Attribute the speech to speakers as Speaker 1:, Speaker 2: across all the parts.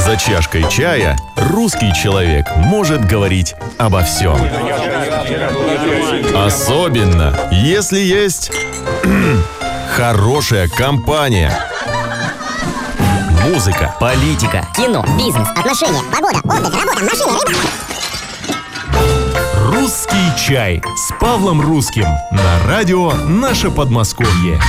Speaker 1: За чашкой чая русский человек может говорить обо всем. Особенно, если есть хорошая компания. Музыка,
Speaker 2: политика,
Speaker 3: кино, бизнес, отношения, погода, отдых, работа, машина, рыба.
Speaker 1: «Русский чай» с Павлом Русским на радио «Наше Подмосковье».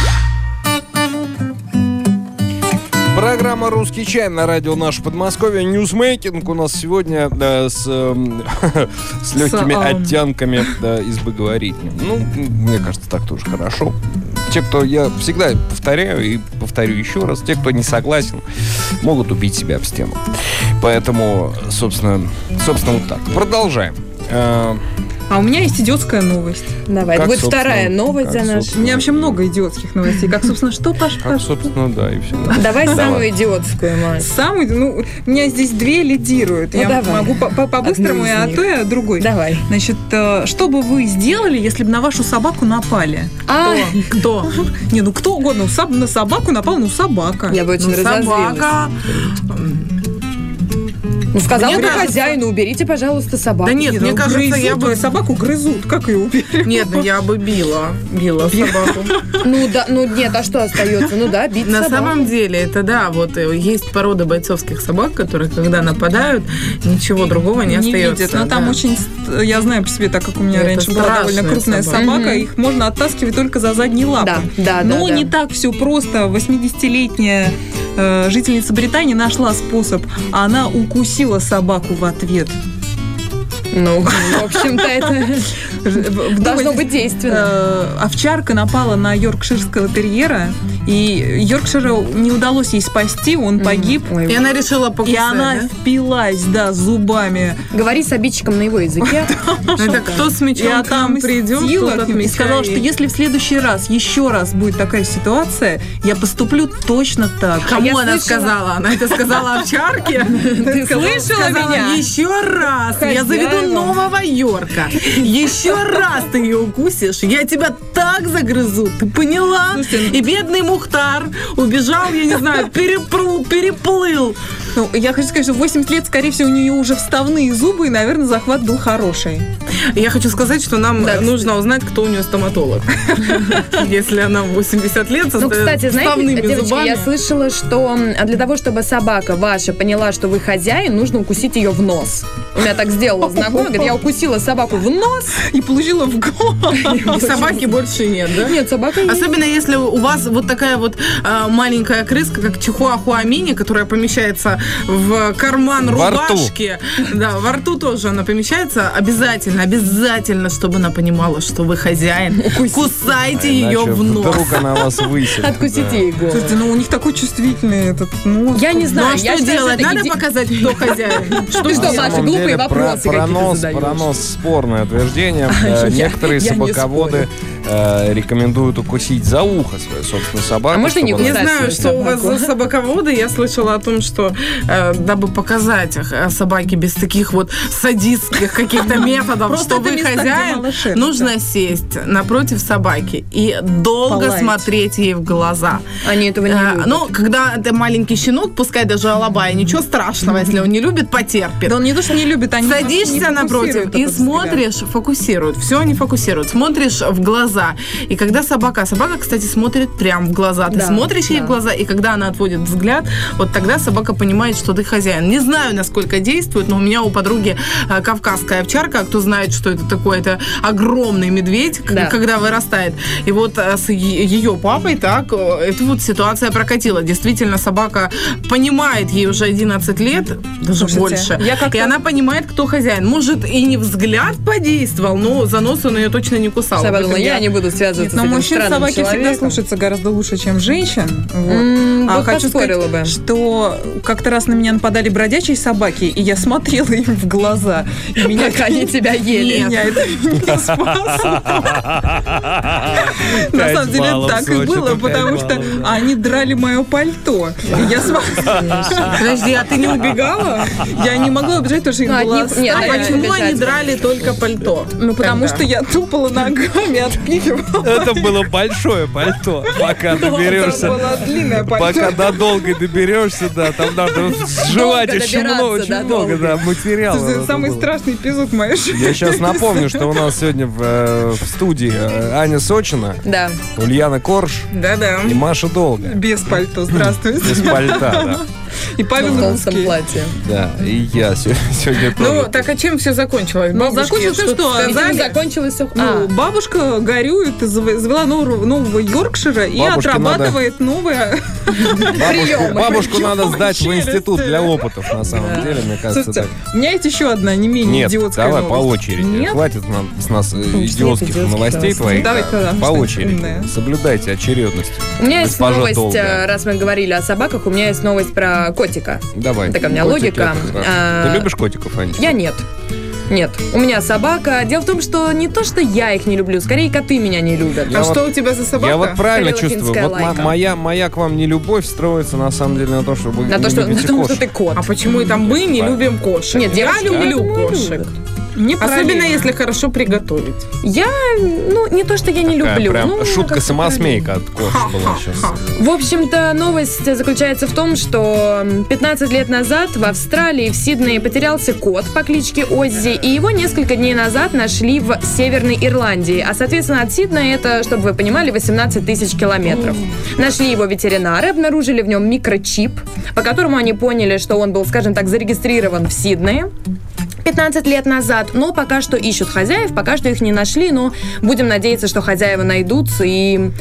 Speaker 4: Программа «Русский чай» на радио «Наше Подмосковье». Ньюсмейкинг у нас сегодня с легкими оттенками избыговорительным. Ну, мне кажется, так тоже хорошо. Те, кто, я всегда повторяю и повторю еще раз, те, кто не согласен, могут убить себя об стену. Поэтому, собственно вот так. Продолжаем.
Speaker 5: А у меня есть идиотская новость.
Speaker 6: Давай, это будет вторая новость за нас.
Speaker 5: У меня вообще много идиотских новостей. Как, собственно, что, Паш?
Speaker 4: Как, собственно, да, и все.
Speaker 6: Давай самую идиотскую, Маш.
Speaker 5: Самую, у меня здесь две лидируют.
Speaker 6: Ну,
Speaker 5: я
Speaker 6: давай.
Speaker 5: могу по-быстрому, а то и другой.
Speaker 6: Давай.
Speaker 5: Значит, что бы вы сделали, если бы на вашу собаку напали? Кто? Не, ну кто угодно. На собаку напал, собака.
Speaker 6: Я бы очень разозлилась.
Speaker 5: Собака.
Speaker 6: Ну, сказала бы хозяину, уберите, пожалуйста, собаку.
Speaker 7: Да нет, мне кажется, я бы...
Speaker 5: Собаку грызут, как ее уберем?
Speaker 7: Нет, я бы била собаку.
Speaker 6: Нет, а что остается? бить собаку.
Speaker 7: На самом деле, это да, вот есть порода бойцовских собак, которые, когда нападают, ничего другого не остается.
Speaker 5: Видят, но там очень... Я знаю по себе, так как у меня раньше была довольно крупная собака, их можно оттаскивать только за задние лапы.
Speaker 6: Да.
Speaker 5: Но не так все просто. 80-летняя жительница Британии нашла способ. Она укусила собаку в ответ.
Speaker 6: Ну, в общем-то, это должно быть действенно.
Speaker 5: Овчарка напала на йоркширского терьера, и Йоркширу не удалось ей спасти, он погиб.
Speaker 7: И она решила покусать,
Speaker 5: и она впилась, зубами.
Speaker 6: Говори с обидчиком на его языке.
Speaker 7: Это кто с мечом к нам придет,
Speaker 5: и сказала, что если в следующий раз, еще раз будет такая ситуация, я поступлю точно так.
Speaker 7: Кому она сказала? Она это сказала овчарке?
Speaker 6: Ты слышала меня?
Speaker 7: Еще раз. Я заведу Нового Йорка. Еще раз ты ее укусишь, я тебя так загрызу. Ты поняла? И бедный Мухтар убежал, я не знаю, переплыл.
Speaker 5: Ну, я хочу сказать, что в 80 лет, скорее всего, у нее уже вставные зубы, и, наверное, захват был хороший.
Speaker 7: Я хочу сказать, что нам нужно узнать, кто у нее стоматолог. Если она в 80 лет со
Speaker 6: кстати,
Speaker 7: вставными
Speaker 6: знаете, девочки,
Speaker 7: зубами.
Speaker 6: я слышала, что для того, чтобы собака ваша поняла, что вы хозяин, нужно укусить ее в нос. У меня так сделала знакомая, говорит, я укусила собаку в нос
Speaker 5: и получила в голову.
Speaker 7: И собаки больше нет, да?
Speaker 6: Нет, собака есть.
Speaker 7: Особенно если у вас вот такая вот маленькая крыска, как чихуахуа мини, которая помещается в карман рубашки. Да, во рту тоже она помещается. Обязательно, чтобы она понимала, что вы хозяин. Кусайте ее в нос.
Speaker 4: Вдруг она вас высит.
Speaker 6: Откусите ей голову.
Speaker 5: Слушайте, ну у них такой чувствительный этот нос.
Speaker 6: Я не знаю.
Speaker 7: Ну а что делать? Надо показать, кто хозяин.
Speaker 6: Ты что, Маша, глупые вопросы какие-то задаешь?
Speaker 4: Про нос спорное утверждение. Некоторые собаководы рекомендуют укусить за ухо свою собственную собаку.
Speaker 6: А можно не
Speaker 7: Не знаю, что у вас за собаководы. Я слышала о том, что дабы показать собаке без таких вот садистских каких-то методов, что вы хозяин, нужно сесть напротив собаки и долго смотреть ей в глаза.
Speaker 6: Они этого не любят.
Speaker 7: Ну, когда это маленький щенок, пускай даже алабай, ничего страшного, если он не любит, потерпит.
Speaker 5: Да он не то, что не любит, они
Speaker 7: садишься напротив и смотришь, фокусируют. Все они фокусируют. Смотришь в глаза. И когда собака, кстати, смотрит прямо в глаза. Ты смотришь ей в глаза, и когда она отводит взгляд, вот тогда собака понимает, что ты хозяин. Не знаю, насколько действует, но у меня у подруги кавказская овчарка, кто знает, что это такое, это огромный медведь, когда вырастает. И вот с ее папой так, эта вот ситуация прокатила. Действительно, собака понимает, ей уже 11 лет, даже больше. И она понимает, кто хозяин. Может, и не взгляд подействовал, но за нос он ее точно не кусал.
Speaker 6: Я не буду связываться с этим
Speaker 5: мужчин
Speaker 6: странным
Speaker 5: собаки
Speaker 6: человеком.
Speaker 5: всегда слушаются гораздо лучше, чем женщин. Вот. А хочу сказать, что как-то раз на меня нападали бродячие собаки, и я смотрела им в глаза. И меня
Speaker 6: они тебя ели.
Speaker 5: Меня это не спасло. На самом деле так и было, потому что они драли мое пальто. Я смотрела.
Speaker 7: Подожди, а ты не убегала?
Speaker 5: Я не могла убежать, потому что их было...
Speaker 7: А почему они драли только пальто?
Speaker 5: Ну, потому что я тупала ногами от подпихивал.
Speaker 4: Это было большое пальто. Пока доберешься.
Speaker 5: Это было длинное пальто.
Speaker 4: Пока до долгой доберешься, да, там надо сживать очень много, да, материала.
Speaker 5: Самый страшный эпизод моей жизни.
Speaker 4: Я сейчас напомню, что у нас сегодня в студии Аня Сочина,
Speaker 6: да,
Speaker 4: Ульяна Корж,
Speaker 7: да,
Speaker 4: и Маша Долгая.
Speaker 5: Без пальто, здравствуйте.
Speaker 4: Без пальта, да.
Speaker 5: И Павел
Speaker 6: в
Speaker 5: Русский.
Speaker 6: платье.
Speaker 4: Да, и я сегодня тоже.
Speaker 7: Ну, так а чем все закончилось?
Speaker 5: Закончилось тем, что
Speaker 6: закончилось все.
Speaker 5: Бабушка горюет, завела нового Йоркшира и отрабатывает новые
Speaker 6: приемы.
Speaker 4: Бабушку надо сдать в институт для опытов, на самом деле, мне кажется.
Speaker 5: Слушайте, у меня есть еще одна не менее идиотская
Speaker 4: новость.
Speaker 5: новость.
Speaker 4: Давай по очереди.
Speaker 5: Нет?
Speaker 4: Хватит с нас идиотских новостей твоих.
Speaker 5: Давайте,
Speaker 4: по очереди. Соблюдайте очередность.
Speaker 6: У меня есть
Speaker 4: Госпожа
Speaker 6: новость,
Speaker 4: Долгая.
Speaker 6: Раз мы говорили о собаках, у меня есть новость про котика.
Speaker 4: Давай.
Speaker 6: Такая у меня
Speaker 4: Котики,
Speaker 6: логика.
Speaker 4: Ты любишь котиков, Аня?
Speaker 6: Я нет. Нет, у меня собака. Дело в том, что не то, что я их не люблю, скорее коты меня не любят.
Speaker 7: Что у тебя за собака?
Speaker 4: Я вот правильно
Speaker 6: Карело
Speaker 4: чувствую.
Speaker 6: финская
Speaker 4: Вот
Speaker 6: лайка.
Speaker 4: моя к вам нелюбовь строится на самом деле на том, что вы
Speaker 6: На
Speaker 4: не
Speaker 6: том,
Speaker 4: любите
Speaker 6: что
Speaker 4: кошек.
Speaker 6: ты кот.
Speaker 7: А почему это мы не любим кошек?
Speaker 6: Нет,
Speaker 7: я
Speaker 6: девочки,
Speaker 7: люблю
Speaker 6: поэтому и
Speaker 7: кошек.
Speaker 6: любят.
Speaker 7: Особенно если хорошо приготовить.
Speaker 6: Я, не то, что я не
Speaker 4: Такая
Speaker 6: люблю.
Speaker 4: прям
Speaker 6: как-то
Speaker 4: шутка-самосмейка от кошек была сейчас.
Speaker 6: В общем-то, новость заключается в том, что 15 лет назад в Австралии, в Сиднее, потерялся кот по кличке Оззи, и его несколько дней назад нашли в Северной Ирландии. А, соответственно, от Сиднея это, чтобы вы понимали, 18 тысяч километров. Нашли его ветеринары, обнаружили в нем микрочип, по которому они поняли, что он был, скажем так, зарегистрирован в Сиднее 15 лет назад, но пока что ищут хозяев, пока что их не нашли, но будем надеяться, что хозяева найдутся и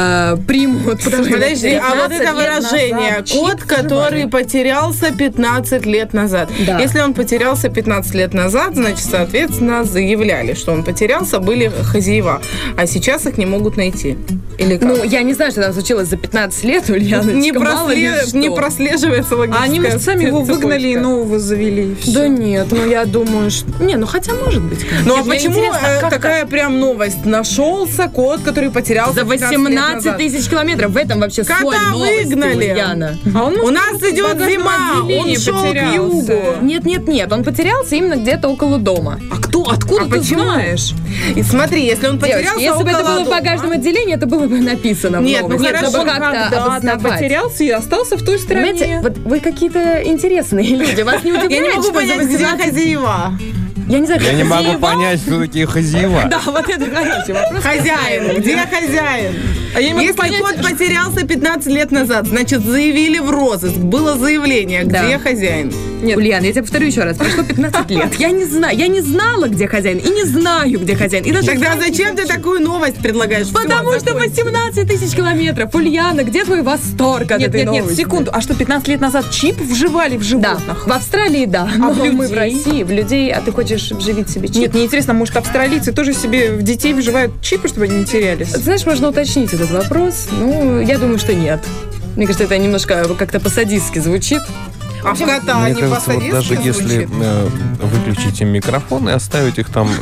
Speaker 6: примут.
Speaker 7: Подожди, а вот это выражение «кот, который потерялся 15 лет назад».
Speaker 6: Да.
Speaker 7: Если он потерялся 15 лет назад, значит, соответственно, заявляли, что он потерялся, были хозяева, а сейчас их не могут найти. Или как?
Speaker 6: Ну, я не знаю, что там случилось за 15 лет, Ульяна.
Speaker 7: Не прослеживается логическая
Speaker 5: А они, может, сами его выгнали и
Speaker 7: цепочка.
Speaker 5: нового завели. и всё.
Speaker 6: Да нет, я думаю, что... хотя может быть. Конечно.
Speaker 7: Ну, а
Speaker 6: Нет, мне
Speaker 7: почему
Speaker 6: интересно, как
Speaker 7: такая прям новость? Нашелся кот, который потерялся
Speaker 6: за
Speaker 7: 15 лет
Speaker 6: 18
Speaker 7: назад.
Speaker 6: тысяч километров. В этом вообще
Speaker 7: Кота
Speaker 6: соль новости,
Speaker 7: выгнали.
Speaker 6: Ульяна.
Speaker 5: А он,
Speaker 7: У нас идет зима, он шел к югу.
Speaker 6: Нет, он потерялся именно где-то около дома.
Speaker 5: Откуда ты
Speaker 7: почему?
Speaker 5: знаешь?
Speaker 7: И смотри, если он потерялся
Speaker 6: Девочки, если бы это
Speaker 7: около
Speaker 6: было в
Speaker 7: дома-
Speaker 6: багажном отделении, это было бы написано в
Speaker 7: Нет,
Speaker 6: новости.
Speaker 7: хорошо,
Speaker 6: Чтобы как-то
Speaker 5: Когда-то
Speaker 6: обосновать.
Speaker 5: потерялся и остался в той стране.
Speaker 6: Понимаете, вот вы какие-то интересные люди. Вас не удивляет,
Speaker 7: Я не могу
Speaker 6: что за
Speaker 7: понять, где
Speaker 6: 18...
Speaker 7: хозяева.
Speaker 6: Я не знаю,
Speaker 4: Я не могу
Speaker 6: хозяева?
Speaker 4: понять, кто такие хозяева.
Speaker 6: Да, вот это хороший вопрос.
Speaker 7: Хозяин, где хозяин?
Speaker 5: А я не могу
Speaker 7: Если
Speaker 5: понять,
Speaker 7: кот потерялся 15 лет назад, значит, заявили в розыск, было заявление, где
Speaker 6: Да.
Speaker 7: хозяин.
Speaker 6: Нет, Ульяна, я тебе повторю еще раз. Прошло 15 лет. Я не знаю. Я не знала, где хозяин. И не знаю, где хозяин. И даже
Speaker 7: Тогда зачем ты такую новость предлагаешь?
Speaker 6: Потому
Speaker 7: Всё,
Speaker 6: что
Speaker 7: закончим.
Speaker 6: 18 тысяч километров. Ульяна, где твой восторг от этой
Speaker 5: Нет,
Speaker 6: новости?
Speaker 5: секунду. А что, 15 лет назад чип вживали в
Speaker 6: Да,
Speaker 5: животных?
Speaker 6: в Австралии, да. Но
Speaker 5: в
Speaker 6: мы в
Speaker 5: людей?
Speaker 6: России, в людей, а ты хочешь вживить себе чип?
Speaker 5: Нет, мне интересно, может, австралийцы тоже себе в детей вживают чипы, чтобы они не терялись?
Speaker 6: Ты знаешь, можно уточнить этот вопрос. Ну, я думаю, что нет. Мне кажется, это немножко как-то по-садистски звучит.
Speaker 7: А в кота
Speaker 4: Мне
Speaker 7: не
Speaker 4: кажется, вот даже
Speaker 7: по-садистски
Speaker 4: если
Speaker 7: звучит?
Speaker 4: выключить им микрофон и оставить их там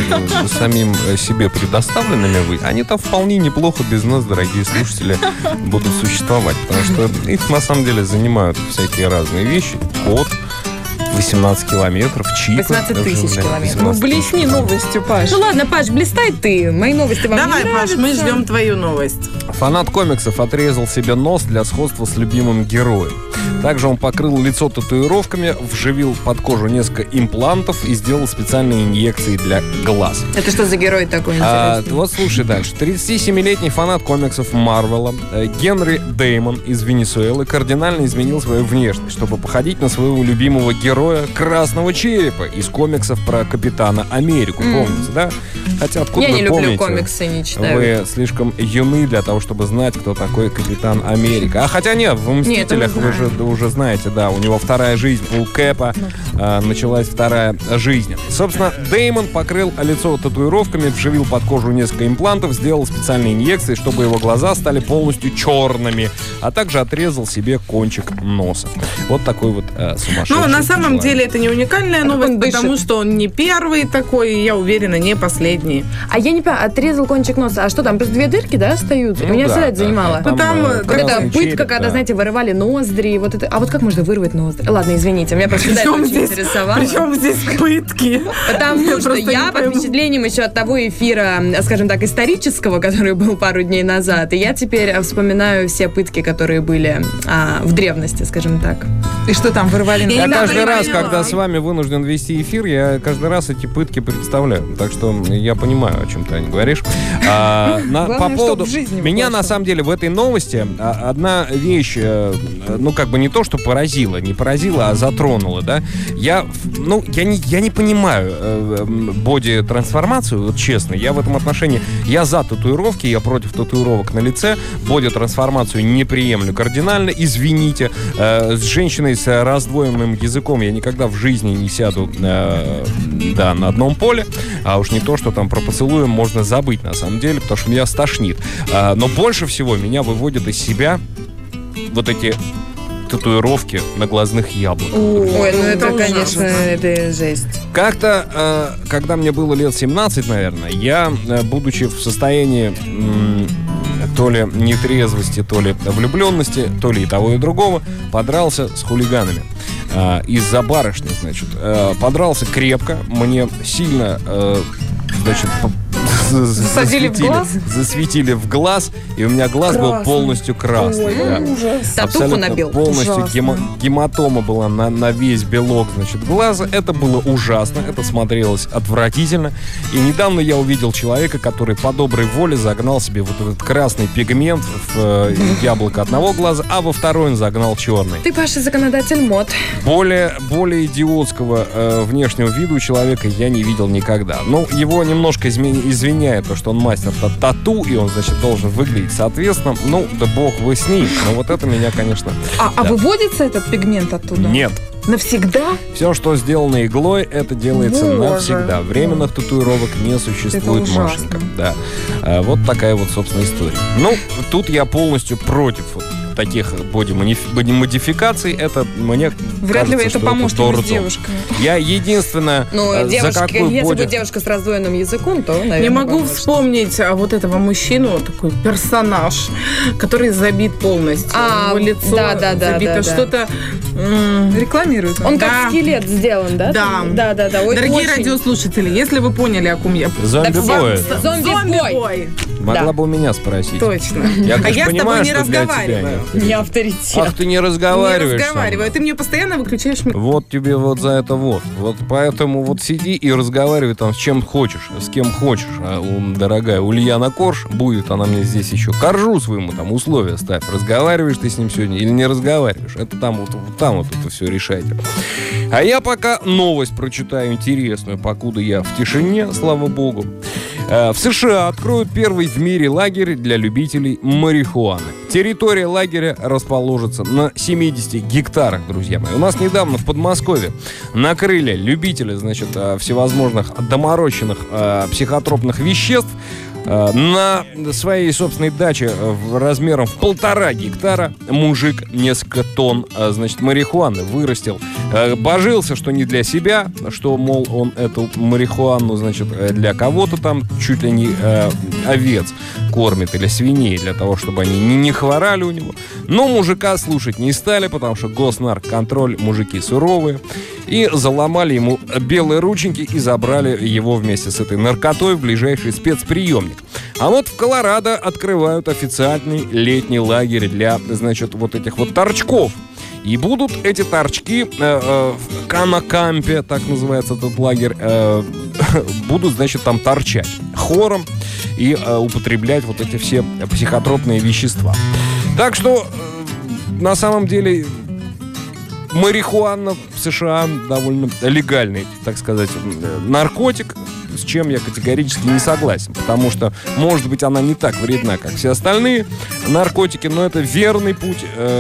Speaker 4: самим себе предоставленными, они там вполне неплохо без нас, дорогие слушатели, будут существовать. Потому что их на самом деле занимают всякие разные вещи. Кот, 18 километров, чипы.
Speaker 6: 18 тысяч километров.
Speaker 5: Ну, блесни новостью, Паш.
Speaker 6: Ну ладно, Паш, блистай ты. Мои новости вам
Speaker 7: Давай,
Speaker 6: не
Speaker 7: Паш,
Speaker 6: нравятся?
Speaker 7: мы ждем твою новость.
Speaker 4: Фанат комиксов отрезал себе нос для сходства с любимым героем. Также он покрыл лицо татуировками, вживил под кожу несколько имплантов и сделал специальные инъекции для глаз.
Speaker 6: Это что за герой такой интересный?
Speaker 4: Вот слушай дальше. 37-летний фанат комиксов Марвела Генри Деймон из Венесуэлы кардинально изменил свою внешность, чтобы походить на своего любимого героя Красного Черепа из комиксов про Капитана Америку. Помните, да? Хотя откуда
Speaker 6: Я
Speaker 4: вы
Speaker 6: не люблю
Speaker 4: помните?
Speaker 6: комиксы, не читаю.
Speaker 4: Вы слишком юны для того, чтобы знать, кто такой Капитан Америка. А хотя нет, в «Мстителях»
Speaker 6: Нет, мы
Speaker 4: вы же уже знаете, да, у него вторая жизнь, у Кэпа началась вторая жизнь. Собственно, Деймон покрыл лицо татуировками, вживил под кожу несколько имплантов, сделал специальные инъекции, чтобы его глаза стали полностью черными, а также отрезал себе кончик носа. Вот такой вот сумасшедший.
Speaker 7: Ну, на самом
Speaker 4: человек.
Speaker 7: деле, это не уникальная новость,
Speaker 6: он дышит.
Speaker 7: потому что он не первый такой, и я уверена, не последний.
Speaker 6: А я не понимаю, отрезал кончик носа. А что там, просто две дырки, да, остаются?
Speaker 4: Ну
Speaker 6: Меня
Speaker 4: да,
Speaker 6: всегда это
Speaker 4: да,
Speaker 6: занимало.
Speaker 4: да, там,
Speaker 7: Там
Speaker 6: Вот это
Speaker 4: красный
Speaker 6: пытка,
Speaker 4: череп,
Speaker 6: когда,
Speaker 4: да.
Speaker 6: знаете, вырывали ноздри, вот это... А вот как можно вырвать ноздри? Ладно, извините, меня просто это очень интересовало.
Speaker 7: Причем здесь пытки?
Speaker 6: Потому что я под впечатлением еще от того эфира, скажем так, исторического, который был пару дней назад, и я теперь вспоминаю все пытки, которые были в древности, скажем так.
Speaker 5: И что там, вырвали?
Speaker 4: Я каждый раз, когда с вами вынужден вести эфир, я каждый раз эти пытки представляю. Так что я понимаю, о чем ты, Аня, говоришь. По поводу... Меня, на самом деле, в этой новости одна вещь, ну, как бы не то, что не поразила, а затронула, да. Я не понимаю боди-трансформацию, вот честно. Я в этом отношении, я за татуировки, я против татуировок на лице. Боди-трансформацию не приемлю кардинально, извините. С женщиной с раздвоенным языком я никогда в жизни не сяду на одном поле. А уж не то, что там про поцелуем можно забыть, на самом деле, потому что меня стошнит. Но больше всего меня выводят из себя вот эти татуировки на глазных яблоках.
Speaker 6: Ой, ну это, конечно, это жесть.
Speaker 4: Как-то, когда мне было лет 17, наверное, я, будучи в состоянии то ли нетрезвости, то ли влюбленности, то ли и того, и другого, подрался с хулиганами. Из-за барышни, значит. Подрался крепко, мне сильно, значит, засветили в глаз, и у меня глаз был полностью красный. Да.
Speaker 6: Татуху набил.
Speaker 4: Полностью гематома была на весь белок, значит, глаза. Это было ужасно, это смотрелось отвратительно. И недавно я увидел человека, который по доброй воле загнал себе вот этот красный пигмент в яблоко одного глаза, а во второй он загнал черный.
Speaker 6: Ты, Паша, законодатель мод.
Speaker 4: Более идиотского внешнего вида у человека я не видел никогда. Ну, его немножко извиняет то, что он мастер тату, и он, значит, должен выглядеть соответственно. Ну, да бог вы с ним. Но вот это меня, конечно...
Speaker 5: А выводится этот пигмент оттуда?
Speaker 4: Нет.
Speaker 5: Навсегда?
Speaker 4: Все, что сделано иглой, это делается навсегда. Временных татуировок не существует, Машенька. Да. Вот такая вот, собственно, история. Ну, тут я полностью против таких боди-модификаций. Это мне
Speaker 5: вряд
Speaker 4: кажется,
Speaker 5: ли это поможет с девушками.
Speaker 4: Я единственное,
Speaker 6: за какую если будет девушка с раздвоенным языком, то, наверное,
Speaker 7: не могу
Speaker 6: поможет.
Speaker 7: Вспомнить вот этого мужчину, такой персонаж, который забит полностью. Его лицо забито что-то...
Speaker 5: Рекламирует.
Speaker 6: Он как скелет сделан, да?
Speaker 7: Да. Дорогие радиослушатели, если вы поняли, о ком я...
Speaker 4: Зомби-бой.
Speaker 6: Зомби-бой.
Speaker 4: Могла бы у меня спросить.
Speaker 7: Точно.
Speaker 4: Я, конечно,
Speaker 7: я с
Speaker 4: понимаю,
Speaker 7: тобой не разговариваю.
Speaker 6: Не авторитет.
Speaker 4: Ах, ты не разговариваешь.
Speaker 7: Не разговариваю. Ты мне постоянно выключаешь микрофон.
Speaker 4: Вот тебе вот за это вот. Вот поэтому вот сиди и разговаривай там с чем хочешь, с кем хочешь. А дорогая Ульяна Корж будет, она мне здесь еще коржу своему там условия ставь. Разговариваешь ты с ним сегодня или не разговариваешь. Это там вот это все решайте. А я пока новость прочитаю интересную, покуда я в тишине, слава богу. В США откроют первый в мире лагерь для любителей марихуаны. Территория лагеря расположится на 70 гектарах, друзья мои. У нас недавно в Подмосковье накрыли любители, значит, всевозможных доморощенных психотропных веществ. На своей собственной даче размером в 1,5 гектара мужик несколько тонн, значит, марихуаны вырастил. Божился, что не для себя, что, мол, он эту марихуану, значит, для кого-то там чуть ли не овец кормит или свиней, для того, чтобы они не хворали у него. Но мужика слушать не стали, потому что госнарконтроль, мужики суровые. И заломали ему белые рученьки и забрали его вместе с этой наркотой в ближайший спецприемник. А вот в Колорадо открывают официальный летний лагерь для, значит, вот этих вот торчков. И будут эти торчки в Канакампе, так называется этот лагерь, будут, значит, там торчать хором и употреблять вот эти все психотропные вещества. Так что, на самом деле, марихуана в США довольно легальный, так сказать, наркотик, с чем я категорически не согласен. Потому что, может быть, она не так вредна, как все остальные наркотики, но это верный путь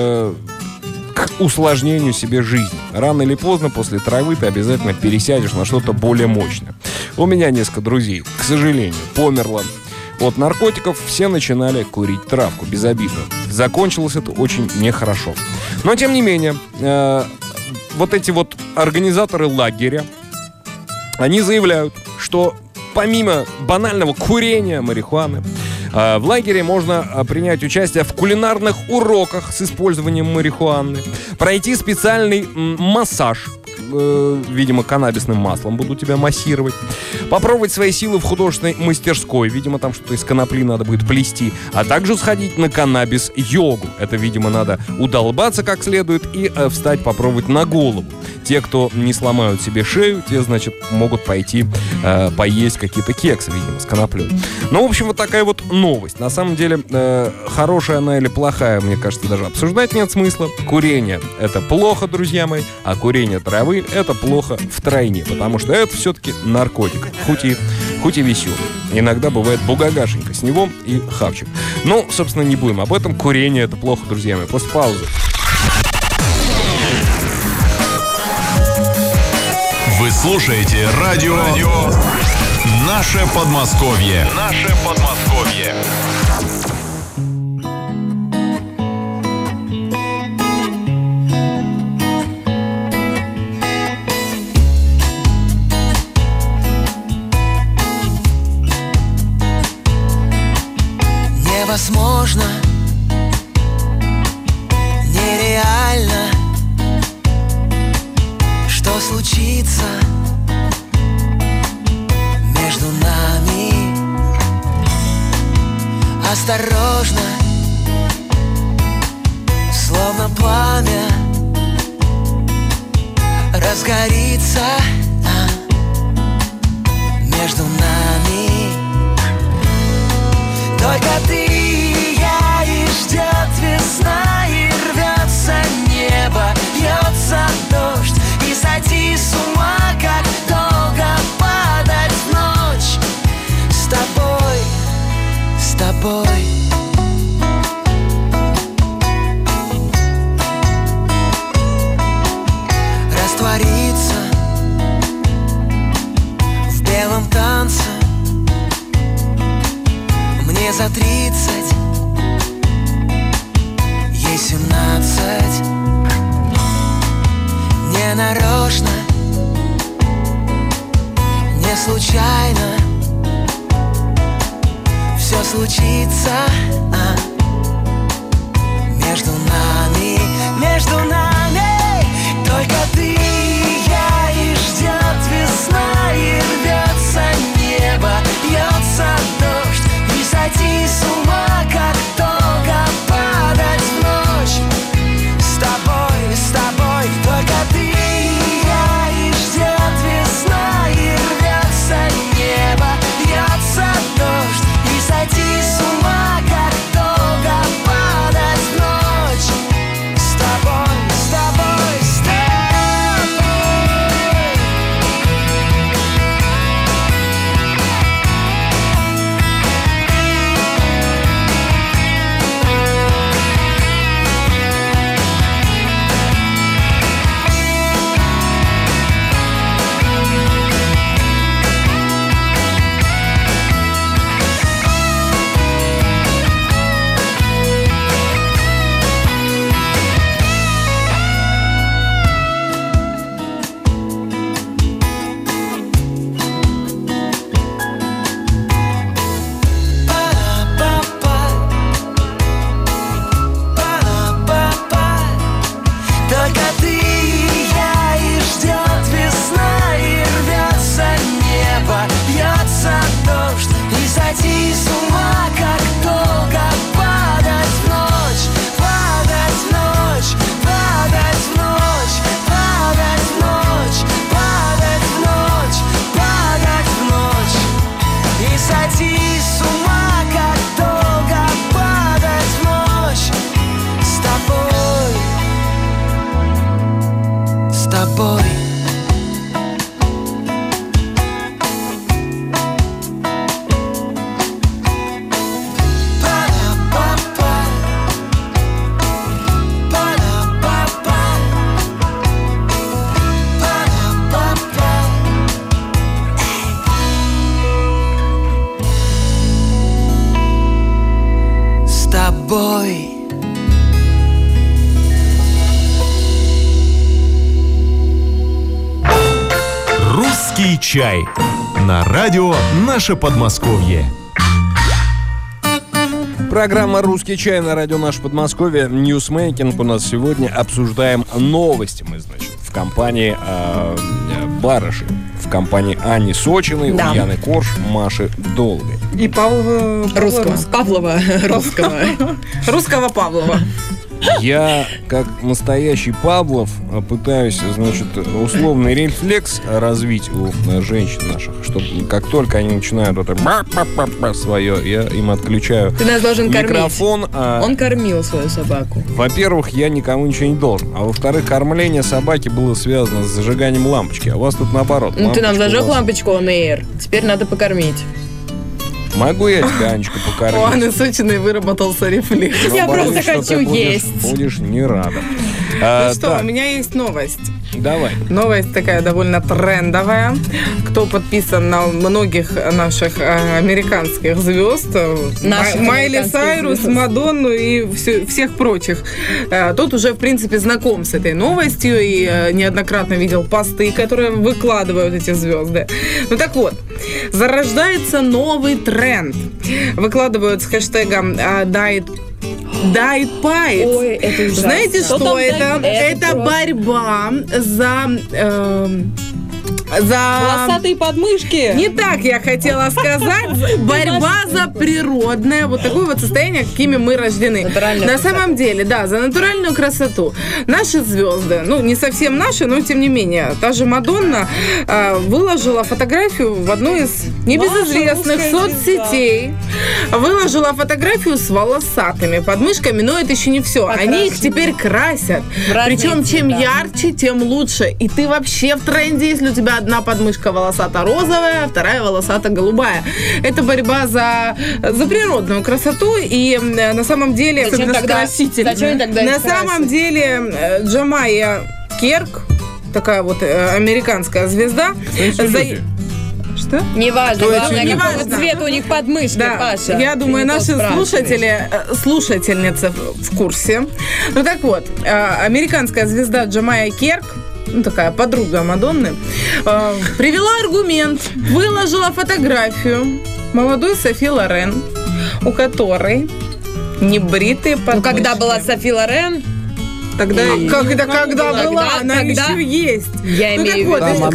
Speaker 4: к усложнению себе жизни. Рано или поздно после травы ты обязательно пересядешь на что-то более мощное. У меня несколько друзей, к сожалению, померло от наркотиков, все начинали курить травку, безобидно. Закончилось это очень нехорошо. Но, тем не менее, вот эти вот организаторы лагеря, они заявляют, что помимо банального курения марихуаны, В лагере можно принять участие в кулинарных уроках с использованием марихуаны, пройти специальный массаж, видимо, каннабисным маслом будут тебя массировать, попробовать свои силы в художественной мастерской, видимо, там что-то из конопли надо будет плести, а также сходить на каннабис-йогу. Это, видимо, надо удолбаться как следует и встать попробовать на голову. Те, кто не сломают себе шею, те, значит, могут пойти поесть какие-то кексы, видимо, с коноплей. Ну, в общем, вот такая вот новость. На самом деле, хорошая она или плохая, мне кажется, даже обсуждать нет смысла. Курение — это плохо, друзья мои, а курение травы — это плохо втройне, потому что это все-таки наркотик, хоть и веселый. Иногда бывает бугагашенька с него и хавчик. Ну, собственно, не будем об этом. Курение — это плохо, друзья мои. После паузы.
Speaker 1: Вы слушаете радио «Наше Подмосковье». «Наше Подмосковье».
Speaker 2: Невозможно, нереально, что случится между нами. Осторожно, словно пламя, разгорится между нами. Только ты и я, и ждет весна, и рвется небо, льется дождь, и сойти с ума, как долго падать в ночь. С тобой, с тобой. Раствориться в белом танце. Мне за 30, ей 17. Не нарочно, не случайно все случится между нами, между нами. Только ты и я, и ждет весна, и рвется небо, льется дождь. Сойти с ума, как долго падать в ночь. С тобой, только ты и я, и ждет весна, и рвется небо, льется дождь. И сойти с ума, как долго падать в ночь. С тобой, с тобой, с тобой.
Speaker 1: Чай на радио «Наше Подмосковье».
Speaker 4: Программа «Русский чай» на радио «Наше Подмосковье». Ньюсмейкинг у нас сегодня. Обсуждаем новости мы, значит, в компании Барыши, в компании Ани Сочиной, Ульяны Корж, Маши Долгой.
Speaker 5: И Павлова
Speaker 6: Русского.
Speaker 7: Русского Павлова.
Speaker 4: Я, как настоящий Павлов, пытаюсь, значит, условный рефлекс развить у женщин наших, чтобы как только они начинают это свое, я им отключаю
Speaker 6: Ты нас должен
Speaker 4: микрофон.
Speaker 6: Он кормил свою собаку.
Speaker 4: Во-первых, я никому ничего не должен. А во-вторых, кормление собаки было связано с зажиганием лампочки. А у вас тут наоборот.
Speaker 6: Ну ты нам зажег лампочку on air. Теперь надо покормить.
Speaker 4: Могу я тебя, Анечка, покормить?
Speaker 7: У Анны Сочиной выработался рефлекс.
Speaker 6: Я просто хочу есть.
Speaker 4: Будешь не рада.
Speaker 7: Ну что, у меня есть новость.
Speaker 4: Давай.
Speaker 7: Новость такая довольно трендовая. Кто подписан на многих наших американских звезд, Майли Сайрус, Мадонну и всех прочих, тот уже, в принципе, знаком с этой новостью и неоднократно видел посты, которые выкладывают эти звезды. Ну так вот, зарождается новый тренд. Выкладывают с хэштегом Diet Pies.
Speaker 6: Ой, это ужасно.
Speaker 7: Знаете, что это? Это
Speaker 6: просто
Speaker 7: борьба за
Speaker 5: волосатые подмышки.
Speaker 7: Не так я хотела сказать. Борьба за природное вот такое вот состояние, какими мы рождены. На самом деле, да, за натуральную красоту. Наши звезды, ну, не совсем наши, но тем не менее, та же Мадонна выложила фотографию в одну из небезызвестных соцсетей. Выложила фотографию с волосатыми подмышками, но это еще не все. Они их теперь красят. Причем чем ярче, тем лучше. И ты вообще в тренде, если у тебя одна подмышка волосато-розовая, а вторая волосато-голубая. Это борьба за природную красоту. И на самом деле...
Speaker 6: Зачем тогда
Speaker 7: на самом деле Джамайя Керк, такая вот американская звезда... Что?
Speaker 6: Неважно, главное, какого цвета у них подмышки,
Speaker 7: да,
Speaker 6: Паша.
Speaker 7: Я думаю, наши слушательницы в курсе. Ну так вот, американская звезда Джамайя Керк, ну, такая подруга Мадонны, привела аргумент, выложила фотографию молодой Софи Лорен, у которой небритые подмышки.
Speaker 6: Ну, когда была Софи Лорен...
Speaker 7: Когда была, она еще есть.
Speaker 6: Я имею в виду.
Speaker 7: Так вот,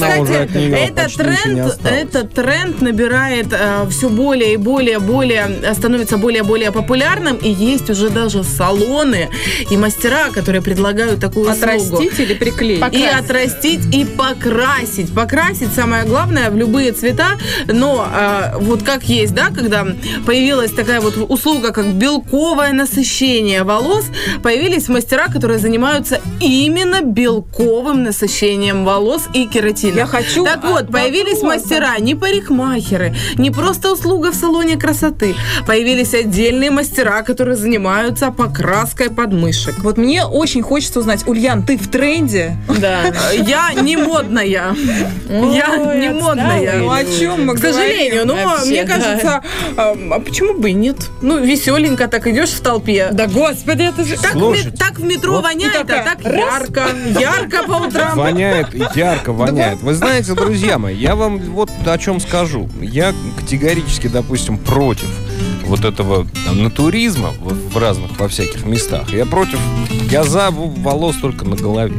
Speaker 7: кстати, этот тренд набирает все более и более, становится более и более популярным, и есть уже даже салоны и мастера, которые предлагают такую услугу.
Speaker 5: Отрастить или приклеить?
Speaker 7: И отрастить, и покрасить. Покрасить, самое главное, в любые цвета, но вот как есть, да, когда появилась такая вот услуга, как белковое насыщение волос, появились мастера, которые занимаются именно белковым насыщением волос и кератином.
Speaker 5: Я хочу...
Speaker 7: Так вот, появились мастера, не парикмахеры, не просто услуга в салоне красоты. Появились отдельные мастера, которые занимаются покраской подмышек.
Speaker 5: Вот мне очень хочется узнать, Ульян, ты в тренде?
Speaker 7: Да. Я не модная. Я не модная.
Speaker 5: Ну, о чем мы
Speaker 7: К сожалению, но мне кажется, а почему бы и нет? Ну, веселенько так идешь в толпе.
Speaker 6: Да господи, это же...
Speaker 7: Так в метро воняет, а так ярко по утрам.
Speaker 4: Воняет, ярко воняет. Вы знаете, друзья мои, я вам вот о чем скажу. Я категорически, допустим, против вот этого натуризма во всяких местах. Я за волос только на голове.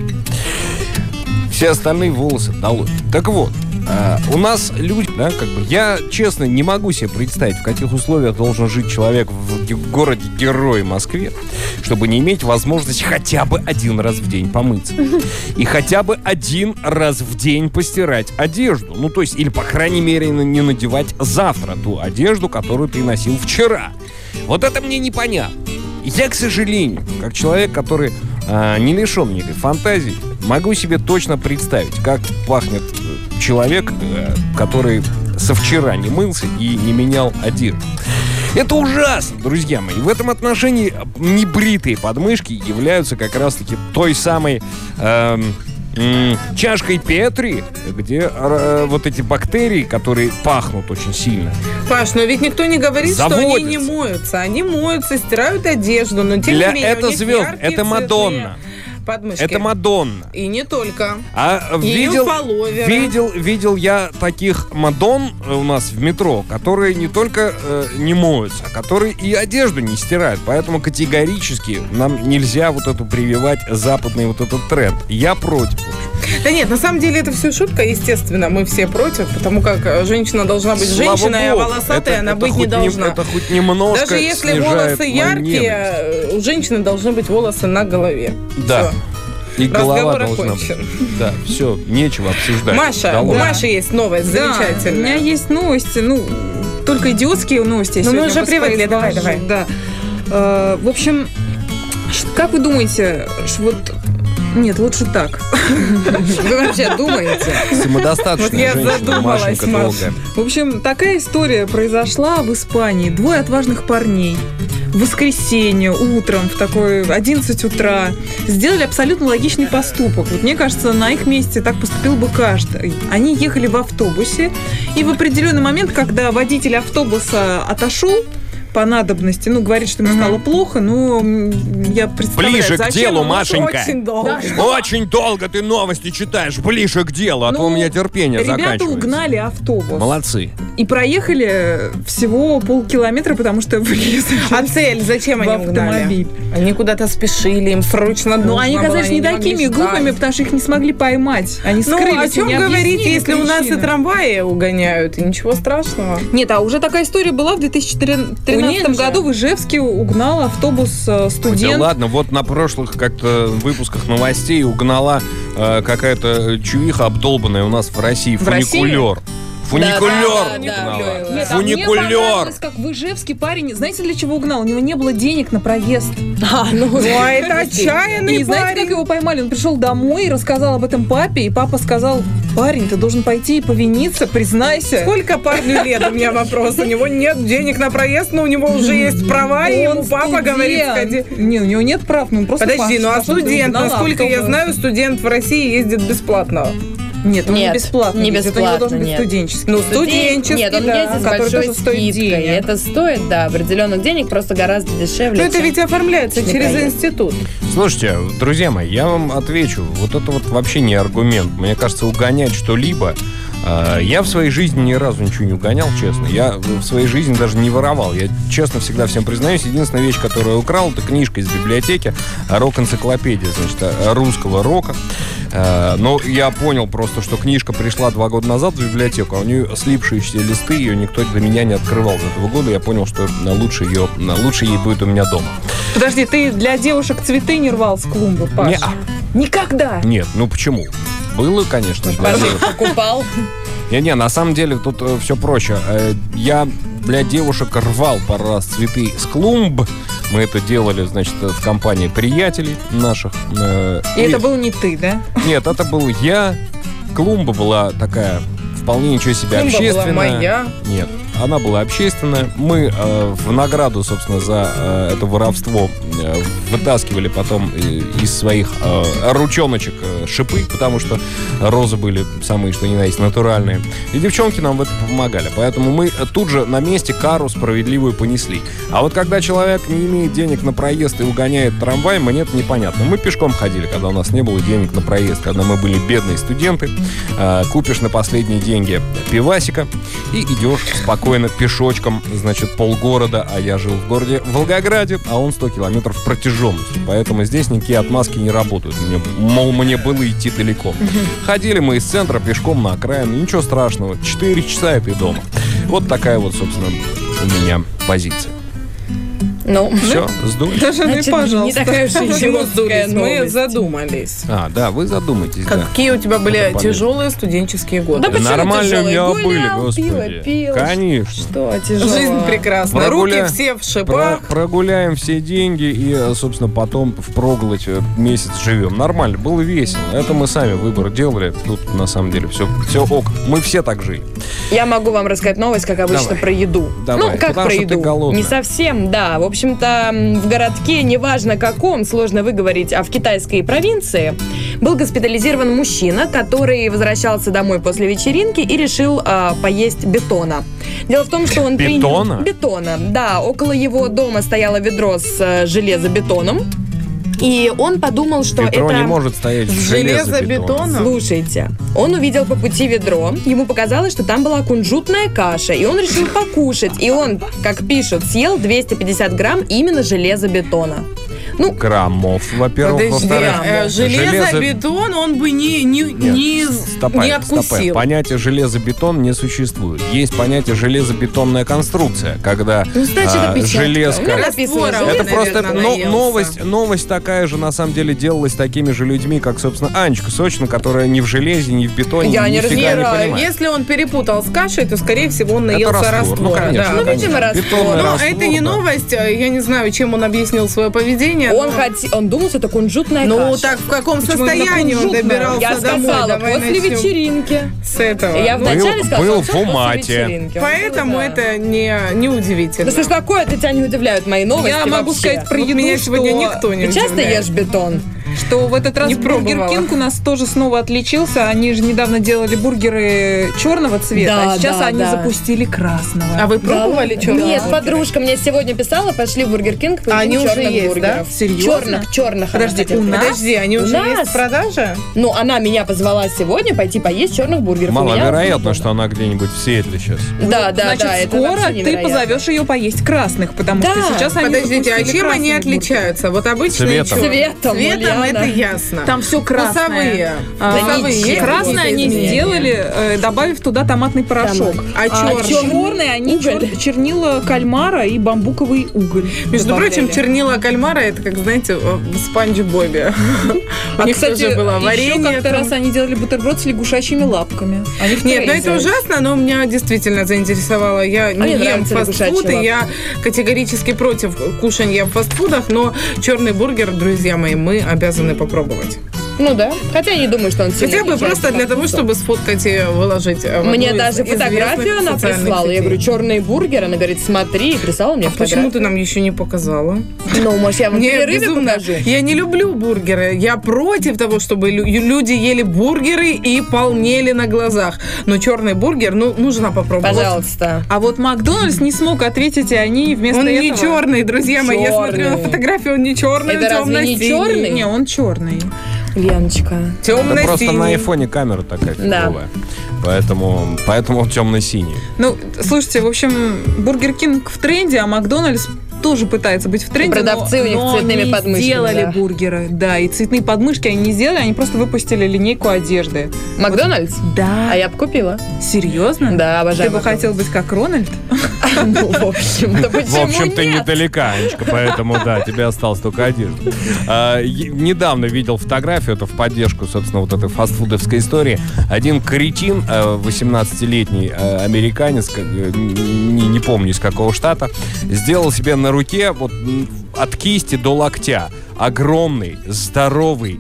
Speaker 4: Все остальные волосы долой. Так вот, у нас люди, да, как бы, я, честно, не могу себе представить, в каких условиях должен жить человек в городе-герое Москве, чтобы не иметь возможности хотя бы один раз в день помыться. И хотя бы один раз в день постирать одежду. Ну, то есть, или, по крайней мере, не надевать завтра ту одежду, которую ты носил вчера. Вот это мне непонятно. Я, к сожалению, как человек, который не лишен некой фантазии, могу себе точно представить, как пахнет человек, который со вчера не мылся и не менял одежду. Это ужасно, друзья мои. В этом отношении небритые подмышки являются как раз-таки той самой чашкой Петри, где вот эти бактерии, которые пахнут очень сильно.
Speaker 7: Паш, но ведь никто не говорит,
Speaker 4: заводятся.
Speaker 7: Что они не моются. Они моются, стирают одежду, но тем не менее
Speaker 4: это звезд, это Мадонна.
Speaker 7: Подмышки.
Speaker 4: Это Мадонна.
Speaker 7: И не только.
Speaker 4: Видел я таких Мадонн у нас в метро, которые не только не моются, а которые и одежду не стирают. Поэтому категорически нам нельзя вот эту прививать западный вот этот тренд. Я против.
Speaker 7: Да нет, на самом деле это все шутка, естественно, мы все против, потому как женщина должна быть женщиной, а волосатая она быть не должна.
Speaker 4: Это хоть немножко
Speaker 7: даже если волосы яркие, у женщины должны быть волосы на голове.
Speaker 4: Да.
Speaker 7: Все.
Speaker 4: И голова должна быть. Да, все, нечего обсуждать.
Speaker 7: Маша, у Маши есть новость замечательная.
Speaker 5: У меня есть новости, только идиотские новости.
Speaker 7: Но мы уже привыкли, давай.
Speaker 5: Да. В общем, как вы думаете, нет, лучше так.
Speaker 6: Вы вообще думаете?
Speaker 4: Самодостаточная женщина, Машенька долгая.
Speaker 5: В общем, такая история произошла в Испании. 2 отважных парней в воскресенье утром в такой 11 утра сделали абсолютно логичный поступок. Вот мне кажется, на их месте так поступил бы каждый. Они ехали в автобусе, и в определенный момент, когда водитель автобуса отошел по надобности, говорит, что ему стало плохо, но я представляю,
Speaker 4: ближе к делу, Машенька.
Speaker 7: Очень долго.
Speaker 4: Очень долго ты новости читаешь. Ближе к делу, а то у меня терпение заканчивается.
Speaker 5: Ребята угнали автобус.
Speaker 4: Молодцы.
Speaker 5: И проехали всего полкилометра, потому что влезли.
Speaker 7: А цель? Зачем они угнали? Они куда-то спешили, им срочно нужно было.
Speaker 5: Они оказались не такими глупыми, потому что их не смогли поймать. Они скрылись.
Speaker 7: О чем говорить, если у нас и трамваи угоняют, и ничего страшного?
Speaker 5: Нет, а уже такая история была в 2013 году. В Ижевске угнал автобус студент.
Speaker 4: Да ладно, вот на прошлых как-то выпусках новостей угнала какая-то чувиха обдолбанная у нас в России. Фуникулер. Фуникулер!
Speaker 5: Нет, мне понравилось, как в Ижевске парень, знаете, для чего угнал? У него не было денег на проезд.
Speaker 7: Это отчаянный
Speaker 5: И знаете, как его поймали? Он пришел домой и рассказал об этом папе, и папа сказал: парень, ты должен пойти и повиниться, признайся.
Speaker 7: Сколько парню лет? У меня вопрос. У него нет денег на проезд, но у него уже есть права, и ему папа говорит: сходи.
Speaker 5: Не, у него нет прав, он просто...
Speaker 7: Подожди, а студент, насколько я знаю, студент в России ездит бесплатно.
Speaker 5: Нет, он не бесплатно.
Speaker 6: Не бесплатно,
Speaker 5: у него должен быть студенческий.
Speaker 6: Студенческий, нет, он ездит с большой скидкой. Это стоит, определенных денег, просто гораздо дешевле.
Speaker 7: Но это ведь оформляется через институт.
Speaker 4: Слушайте, друзья мои, я вам отвечу. Вот это вот вообще не аргумент. Мне кажется, угонять что-либо... Я в своей жизни ни разу ничего не угонял, честно. Я в своей жизни даже не воровал. Я честно всегда всем признаюсь. Единственная вещь, которую я украл, это книжка из библиотеки, рок-энциклопедия, значит, русского рока. Но я понял просто, что книжка пришла 2 года назад в библиотеку, а у нее слипшиеся листы, ее никто до меня не открывал с этого года. Я понял, что лучше ей будет у меня дома.
Speaker 5: Подожди, ты для девушек цветы не рвал с клумбы, Паш? Никогда?
Speaker 4: Нет, почему? Было, конечно.
Speaker 6: Покупал.
Speaker 4: Не, на самом деле тут все проще. Я для девушек рвал пару раз цветы с клумб. Мы это делали, значит, в компании приятелей наших.
Speaker 5: И это был не ты, да?
Speaker 4: Нет, это был я. Клумба была такая вполне ничего себе общественная.
Speaker 7: Клумба была моя.
Speaker 4: Нет, она была общественная. Мы в награду, собственно, за это воровство вытаскивали потом из своих ручоночек шипы, потому что розы были самые, что ни на есть, натуральные. И девчонки нам в этом помогали. Поэтому мы тут же на месте кару справедливую понесли. А вот когда человек не имеет денег на проезд и угоняет трамвай, мне это непонятно. Мы пешком ходили, когда у нас не было денег на проезд, когда мы были бедные студенты. Купишь на последние деньги пивасика и идешь спокойно пешочком, значит, полгорода, а я жил в городе Волгограде, а он 100 километров протяженностью, поэтому здесь никакие отмазки не работают. Мне было идти далеко. Ходили мы из центра пешком на окраину, ничего страшного, 4 часа и ты дома. Вот такая вот, собственно, у меня позиция. Все, сдулись.
Speaker 5: Значит, пожалуйста.
Speaker 6: Не такая уж идиотская новость.
Speaker 7: Мы задумались.
Speaker 4: Да, вы задумаетесь, да.
Speaker 7: Какие у тебя были тяжелые студенческие годы?
Speaker 6: Да почему
Speaker 4: нормально у меня
Speaker 6: тяжелые?
Speaker 4: были,
Speaker 6: Гулял,
Speaker 4: господи.
Speaker 6: пил.
Speaker 4: Конечно.
Speaker 6: Что тяжелое?
Speaker 7: Жизнь прекрасна. Руки все в шипах.
Speaker 4: Прогуляем все деньги и, собственно, потом впроголодь месяц живем. Нормально, было весело. Это мы сами выбор делали. Тут, на самом деле, все ок. Мы все так жили.
Speaker 6: Я могу вам рассказать новость, как обычно,
Speaker 4: Давай.
Speaker 6: про еду.
Speaker 4: Давай,
Speaker 6: Как
Speaker 4: потому
Speaker 6: про
Speaker 4: что ты
Speaker 6: еду?
Speaker 4: голодная.
Speaker 6: Не совсем, да. В общем-то, в городке, неважно каком, сложно выговорить, а в китайской провинции, был госпитализирован мужчина, который возвращался домой после вечеринки и решил поесть бетона. Дело в том, что он
Speaker 4: Бетона?
Speaker 6: Бетона, да. Около его дома стояло ведро с железобетоном. И он подумал, что
Speaker 4: Ведро
Speaker 6: это...
Speaker 4: не может стоять с
Speaker 7: железобетоном.
Speaker 6: Слушайте, он увидел по пути ведро, ему показалось, что там была кунжутная каша, и он решил покушать. И он, как пишут, съел 250 грамм именно железобетона.
Speaker 4: Граммов, во-первых.
Speaker 7: Подожди,
Speaker 4: Во-вторых,
Speaker 7: железобетон он бы не откусил.
Speaker 4: Понятие железобетон не существует. Есть понятие железобетонная конструкция, когда
Speaker 6: Значит, это печатка.
Speaker 4: железка...
Speaker 6: Написано
Speaker 4: Это просто
Speaker 7: наелся.
Speaker 4: новость такая же, на самом деле, делалась такими же людьми, как, собственно, Анечка Сочина, которая ни в железе, ни в бетоне
Speaker 6: Я не
Speaker 4: нифига не
Speaker 6: разбираюсь.
Speaker 4: понимает.
Speaker 7: Если он перепутал с кашей, то, скорее всего, он наелся
Speaker 4: Это раствор.
Speaker 7: раствора.
Speaker 4: Конечно,
Speaker 7: да.
Speaker 6: видимо, раствор.
Speaker 4: Бетонный
Speaker 7: Но
Speaker 4: раствор,
Speaker 7: это не
Speaker 4: да.
Speaker 7: новость. Я не знаю, чем он объяснил свое поведение.
Speaker 6: Он думал, что это кунжутная
Speaker 7: Ну,
Speaker 6: каша.
Speaker 7: так в каком
Speaker 5: Почему
Speaker 7: состоянии он
Speaker 5: именно
Speaker 7: добирался
Speaker 6: Я
Speaker 7: домой?
Speaker 6: сказала,
Speaker 7: Давай
Speaker 6: после
Speaker 7: начнем
Speaker 6: вечеринки.
Speaker 7: с этого.
Speaker 6: Я вначале сказала,
Speaker 4: был
Speaker 6: что
Speaker 4: в
Speaker 6: после
Speaker 4: умате.
Speaker 6: вечеринки.
Speaker 7: Поэтому
Speaker 6: Да.
Speaker 7: это не удивительно.
Speaker 6: Да что ж такое, тебя не удивляют мои новости
Speaker 5: Я могу
Speaker 6: вообще.
Speaker 5: сказать про
Speaker 7: Вот
Speaker 5: еду,
Speaker 7: меня сегодня
Speaker 5: что,
Speaker 7: никто не
Speaker 6: Ты часто
Speaker 7: удивляет.
Speaker 6: ешь бетон?
Speaker 5: что в этот раз
Speaker 7: Не
Speaker 5: Бургер
Speaker 7: пробовала.
Speaker 5: Кинг у нас тоже снова отличился. Они же недавно делали бургеры черного цвета,
Speaker 6: Да,
Speaker 5: а сейчас
Speaker 6: да,
Speaker 5: они
Speaker 6: да.
Speaker 5: запустили красного.
Speaker 7: А вы пробовали черный
Speaker 6: Нет,
Speaker 7: бургер?
Speaker 6: подружка мне сегодня писала, пошли в Бургер Кинг,
Speaker 7: Они уже
Speaker 6: черных
Speaker 7: есть,
Speaker 6: бургеров.
Speaker 5: да? Серьезно?
Speaker 6: Черных.
Speaker 5: Подожди,
Speaker 6: она
Speaker 5: у
Speaker 6: хотела.
Speaker 5: нас?
Speaker 7: Подожди, они
Speaker 6: У
Speaker 7: уже
Speaker 6: нас?
Speaker 7: есть в продаже?
Speaker 6: Ну, она меня позвала сегодня пойти поесть черных бургеров. У меня
Speaker 4: Маловероятно,
Speaker 6: вот-
Speaker 4: что она где-нибудь в Сиэтле сейчас.
Speaker 6: Да, да,
Speaker 5: Значит,
Speaker 6: да. это
Speaker 5: скоро
Speaker 6: вообще
Speaker 5: ты
Speaker 6: невероятно.
Speaker 5: позовешь ее поесть красных, потому что
Speaker 6: Да.
Speaker 5: сейчас они
Speaker 7: Подождите, а
Speaker 5: запустили
Speaker 7: чем они
Speaker 5: красные бургеры.
Speaker 7: отличаются? Вот обычные
Speaker 4: Цветом.
Speaker 7: черные.
Speaker 6: Цветом, Ульяна.
Speaker 7: это ясно.
Speaker 5: Там все красное.
Speaker 7: Вкусовые.
Speaker 5: А,
Speaker 7: Вкусовые есть
Speaker 5: красное
Speaker 7: какие-то
Speaker 5: они
Speaker 7: изменения?
Speaker 5: сделали, добавив туда томатный порошок.
Speaker 7: А
Speaker 5: черные они
Speaker 6: Уголь.
Speaker 5: чернила кальмара и бамбуковый уголь.
Speaker 7: Между
Speaker 5: добавляли.
Speaker 7: прочим, чернила кальмара, это, как, знаете, в Спанч Бобе. У
Speaker 5: А,
Speaker 7: них
Speaker 5: кстати,
Speaker 7: тоже было
Speaker 5: еще
Speaker 7: варенье.
Speaker 5: как-то
Speaker 7: там.
Speaker 5: раз они делали бутерброд с лягушачьими лапками. Они в
Speaker 7: Нет, ну это
Speaker 5: тренде.
Speaker 7: ужасно, но меня действительно заинтересовало. Я не
Speaker 6: мне
Speaker 7: ем
Speaker 6: нравятся
Speaker 7: фастфуд,
Speaker 6: лягушачьи
Speaker 7: и я категорически против кушания в фастфудах, но черный бургер, друзья мои, мы обязаны попробовать.
Speaker 6: Ну да. Хотя я не думаю, что он сильно
Speaker 7: Хотя бы
Speaker 6: отличается
Speaker 7: просто для
Speaker 6: по
Speaker 7: того,
Speaker 6: вкусу.
Speaker 7: чтобы сфоткать и выложить. в
Speaker 6: Мне
Speaker 7: одну из
Speaker 6: даже фотографию
Speaker 7: известных
Speaker 6: она
Speaker 7: социальных
Speaker 6: прислала. Я
Speaker 7: сетей.
Speaker 6: говорю, черный бургер. Она говорит, смотри, и прислала мне
Speaker 7: Почему
Speaker 6: фотографию.
Speaker 7: ты нам еще не показала?
Speaker 6: Ну, может, я вам в
Speaker 7: Мне
Speaker 6: перерыве
Speaker 7: безумно.
Speaker 6: покажу?
Speaker 7: Я не люблю бургеры. Я против того, чтобы люди ели бургеры и полнели на глазах. Но черный бургер, нужно попробовать.
Speaker 6: Пожалуйста.
Speaker 5: А вот Макдональдс не смог ответить, и они вместо
Speaker 7: Он
Speaker 5: этого...
Speaker 7: не черный, друзья мои. Я смотрю на
Speaker 6: Черный.
Speaker 7: фотографию, он не черный,
Speaker 6: Это разве не
Speaker 7: темно-синий.
Speaker 6: черный?
Speaker 5: Не, он черный.
Speaker 6: Леночка.
Speaker 4: Это просто на
Speaker 7: Темно-синий.
Speaker 4: айфоне камера такая
Speaker 6: Да.
Speaker 4: фиговая. Поэтому он темно-синий.
Speaker 5: Ну, слушайте, в общем, Бургер Кинг в тренде, а Макдональдс тоже пытается быть в тренде.
Speaker 6: Продавцы у них с цветными
Speaker 5: не
Speaker 6: подмышками,
Speaker 5: сделали
Speaker 6: да.
Speaker 5: бургеры. Да, и цветные подмышки они не сделали, они просто выпустили линейку одежды.
Speaker 6: Макдональдс?
Speaker 5: Да.
Speaker 6: А я бы купила.
Speaker 5: Серьезно?
Speaker 6: Да, обожаю
Speaker 5: Ты бы
Speaker 6: Макдональдс.
Speaker 5: хотел быть как Рональд?
Speaker 6: Ну, в общем, да
Speaker 4: В
Speaker 6: почему
Speaker 4: общем, ты
Speaker 6: нет?
Speaker 4: недалека, Анечка, поэтому, да, тебе осталась только одежда. Недавно видел фотографию, это в поддержку, собственно, вот этой фастфудовской истории. Один кретин, 18-летний американец, не помню из какого штата, сделал себе на руке вот от кисти до локтя огромный, здоровый,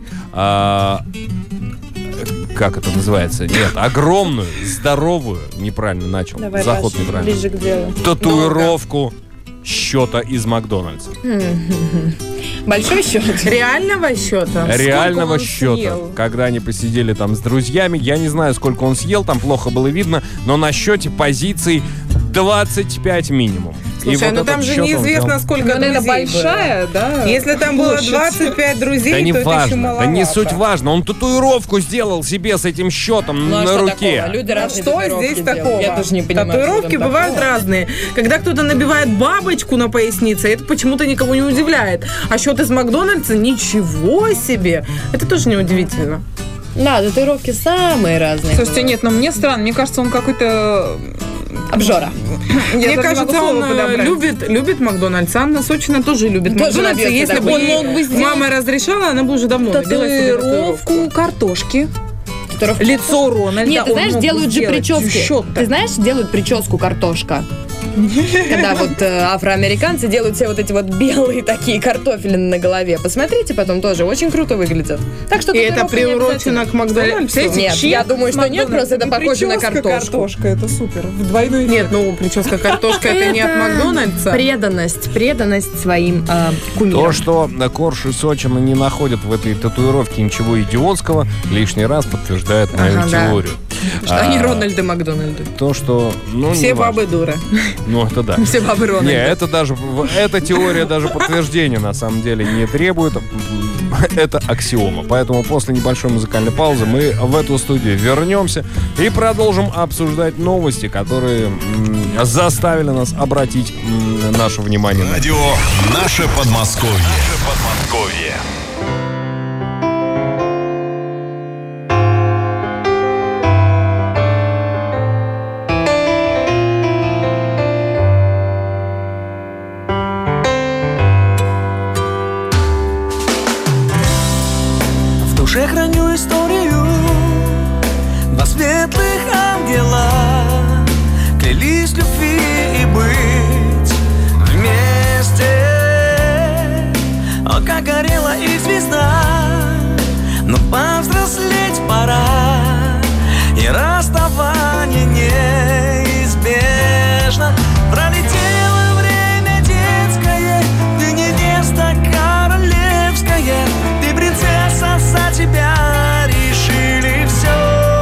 Speaker 4: как это называется? Нет, огромную, здоровую, неправильно начал,
Speaker 6: Давай,
Speaker 4: заход
Speaker 6: Паша,
Speaker 4: неправильно,
Speaker 6: ближе к делу.
Speaker 4: татуировку счета из Макдональдса.
Speaker 6: Большой счет?
Speaker 7: Реального счета?
Speaker 4: Реального
Speaker 5: он
Speaker 4: счета.
Speaker 5: съел?
Speaker 4: Когда они посидели там с друзьями, я не знаю, сколько он съел, там плохо было видно, но на счете позиций 25 минимум.
Speaker 7: Слушай, ну там
Speaker 4: этот
Speaker 7: же
Speaker 4: счет он
Speaker 7: неизвестно,
Speaker 4: взял.
Speaker 7: сколько
Speaker 5: Ну, наверное,
Speaker 7: друзей
Speaker 5: большая, да?
Speaker 7: было. Если там было
Speaker 5: площадь.
Speaker 7: 25 друзей,
Speaker 4: Да не
Speaker 7: то это еще
Speaker 4: важно,
Speaker 7: маловато.
Speaker 4: да не суть важно. Он татуировку сделал себе с этим счетом
Speaker 6: Ну, а
Speaker 4: на
Speaker 6: что
Speaker 4: руке.
Speaker 6: такого? Люди
Speaker 7: А
Speaker 6: разные
Speaker 7: что
Speaker 6: татуировки
Speaker 7: здесь
Speaker 6: делают.
Speaker 7: такого?
Speaker 6: Я тоже не понимаю.
Speaker 7: Татуировки
Speaker 6: что там
Speaker 7: бывают
Speaker 6: такого.
Speaker 7: разные. Когда кто-то набивает бабочку на пояснице, это почему-то никого не удивляет. А счет из Макдональдса, ничего себе. Это тоже неудивительно.
Speaker 6: Да, татуировки самые разные.
Speaker 5: Слушайте, нет, но мне странно. Мне кажется, он какой-то...
Speaker 6: Обжора.
Speaker 5: Я
Speaker 7: Мне
Speaker 5: даже не
Speaker 7: кажется,
Speaker 5: могу
Speaker 7: он
Speaker 5: слово подобрать.
Speaker 7: любит Макдональдс. Анна Сочина тоже любит
Speaker 6: Тоже
Speaker 7: Макдональдс.
Speaker 6: набьется
Speaker 7: Если
Speaker 6: такой.
Speaker 7: бы
Speaker 6: Он мог бы сделать
Speaker 7: мама разрешала, она бы уже давно набила себе
Speaker 5: Татуировку картошки.
Speaker 6: Татуировки.
Speaker 5: Лицо Рональда.
Speaker 6: Нет, ты
Speaker 5: он
Speaker 6: знаешь,
Speaker 5: мог бы
Speaker 6: делают же
Speaker 5: сделать.
Speaker 6: прически.
Speaker 5: Счет-то.
Speaker 6: Ты знаешь, делают прическу картошка. Когда вот афроамериканцы делают все вот эти вот белые такие картофели на голове. Посмотрите потом тоже, очень круто выглядит. Так что
Speaker 7: И это
Speaker 6: татуировка не
Speaker 7: приурочено к Макдональдсу?
Speaker 5: Представляете,
Speaker 6: Нет,
Speaker 5: чип
Speaker 6: я думаю,
Speaker 5: с
Speaker 6: что нет,
Speaker 5: Макдональдса.
Speaker 6: просто это
Speaker 5: И
Speaker 6: похоже на
Speaker 5: прическа
Speaker 6: картошку.
Speaker 5: картошка, это супер. В двойной
Speaker 7: Нет, ну, прическа картошка, это не от Макдональдса.
Speaker 6: Преданность своим кумирам.
Speaker 4: То, что Корж и Сочина не находят в этой татуировке ничего идиотского, лишний раз подтверждает мою
Speaker 6: Ага, да.
Speaker 4: теорию.
Speaker 7: Что они Рональды Макдональды.
Speaker 4: То, что...
Speaker 7: Все бабы дуры.
Speaker 4: Это да.
Speaker 7: Все бабы Рональды.
Speaker 4: Эта теория даже подтверждения на самом деле не требует. Это аксиома. Поэтому после небольшой музыкальной паузы мы в эту студию вернемся и продолжим обсуждать новости, которые заставили нас обратить наше внимание на...
Speaker 1: Радио «Наше Подмосковье».
Speaker 2: В душе храню историю. Два светлых ангела клялись любви и быть вместе. О, как горела их звезда. Но повзрослеть пора, и расставание неизбежно. Пролетело время детское, ты невеста королевская, ты принцесса, за тебя решили все.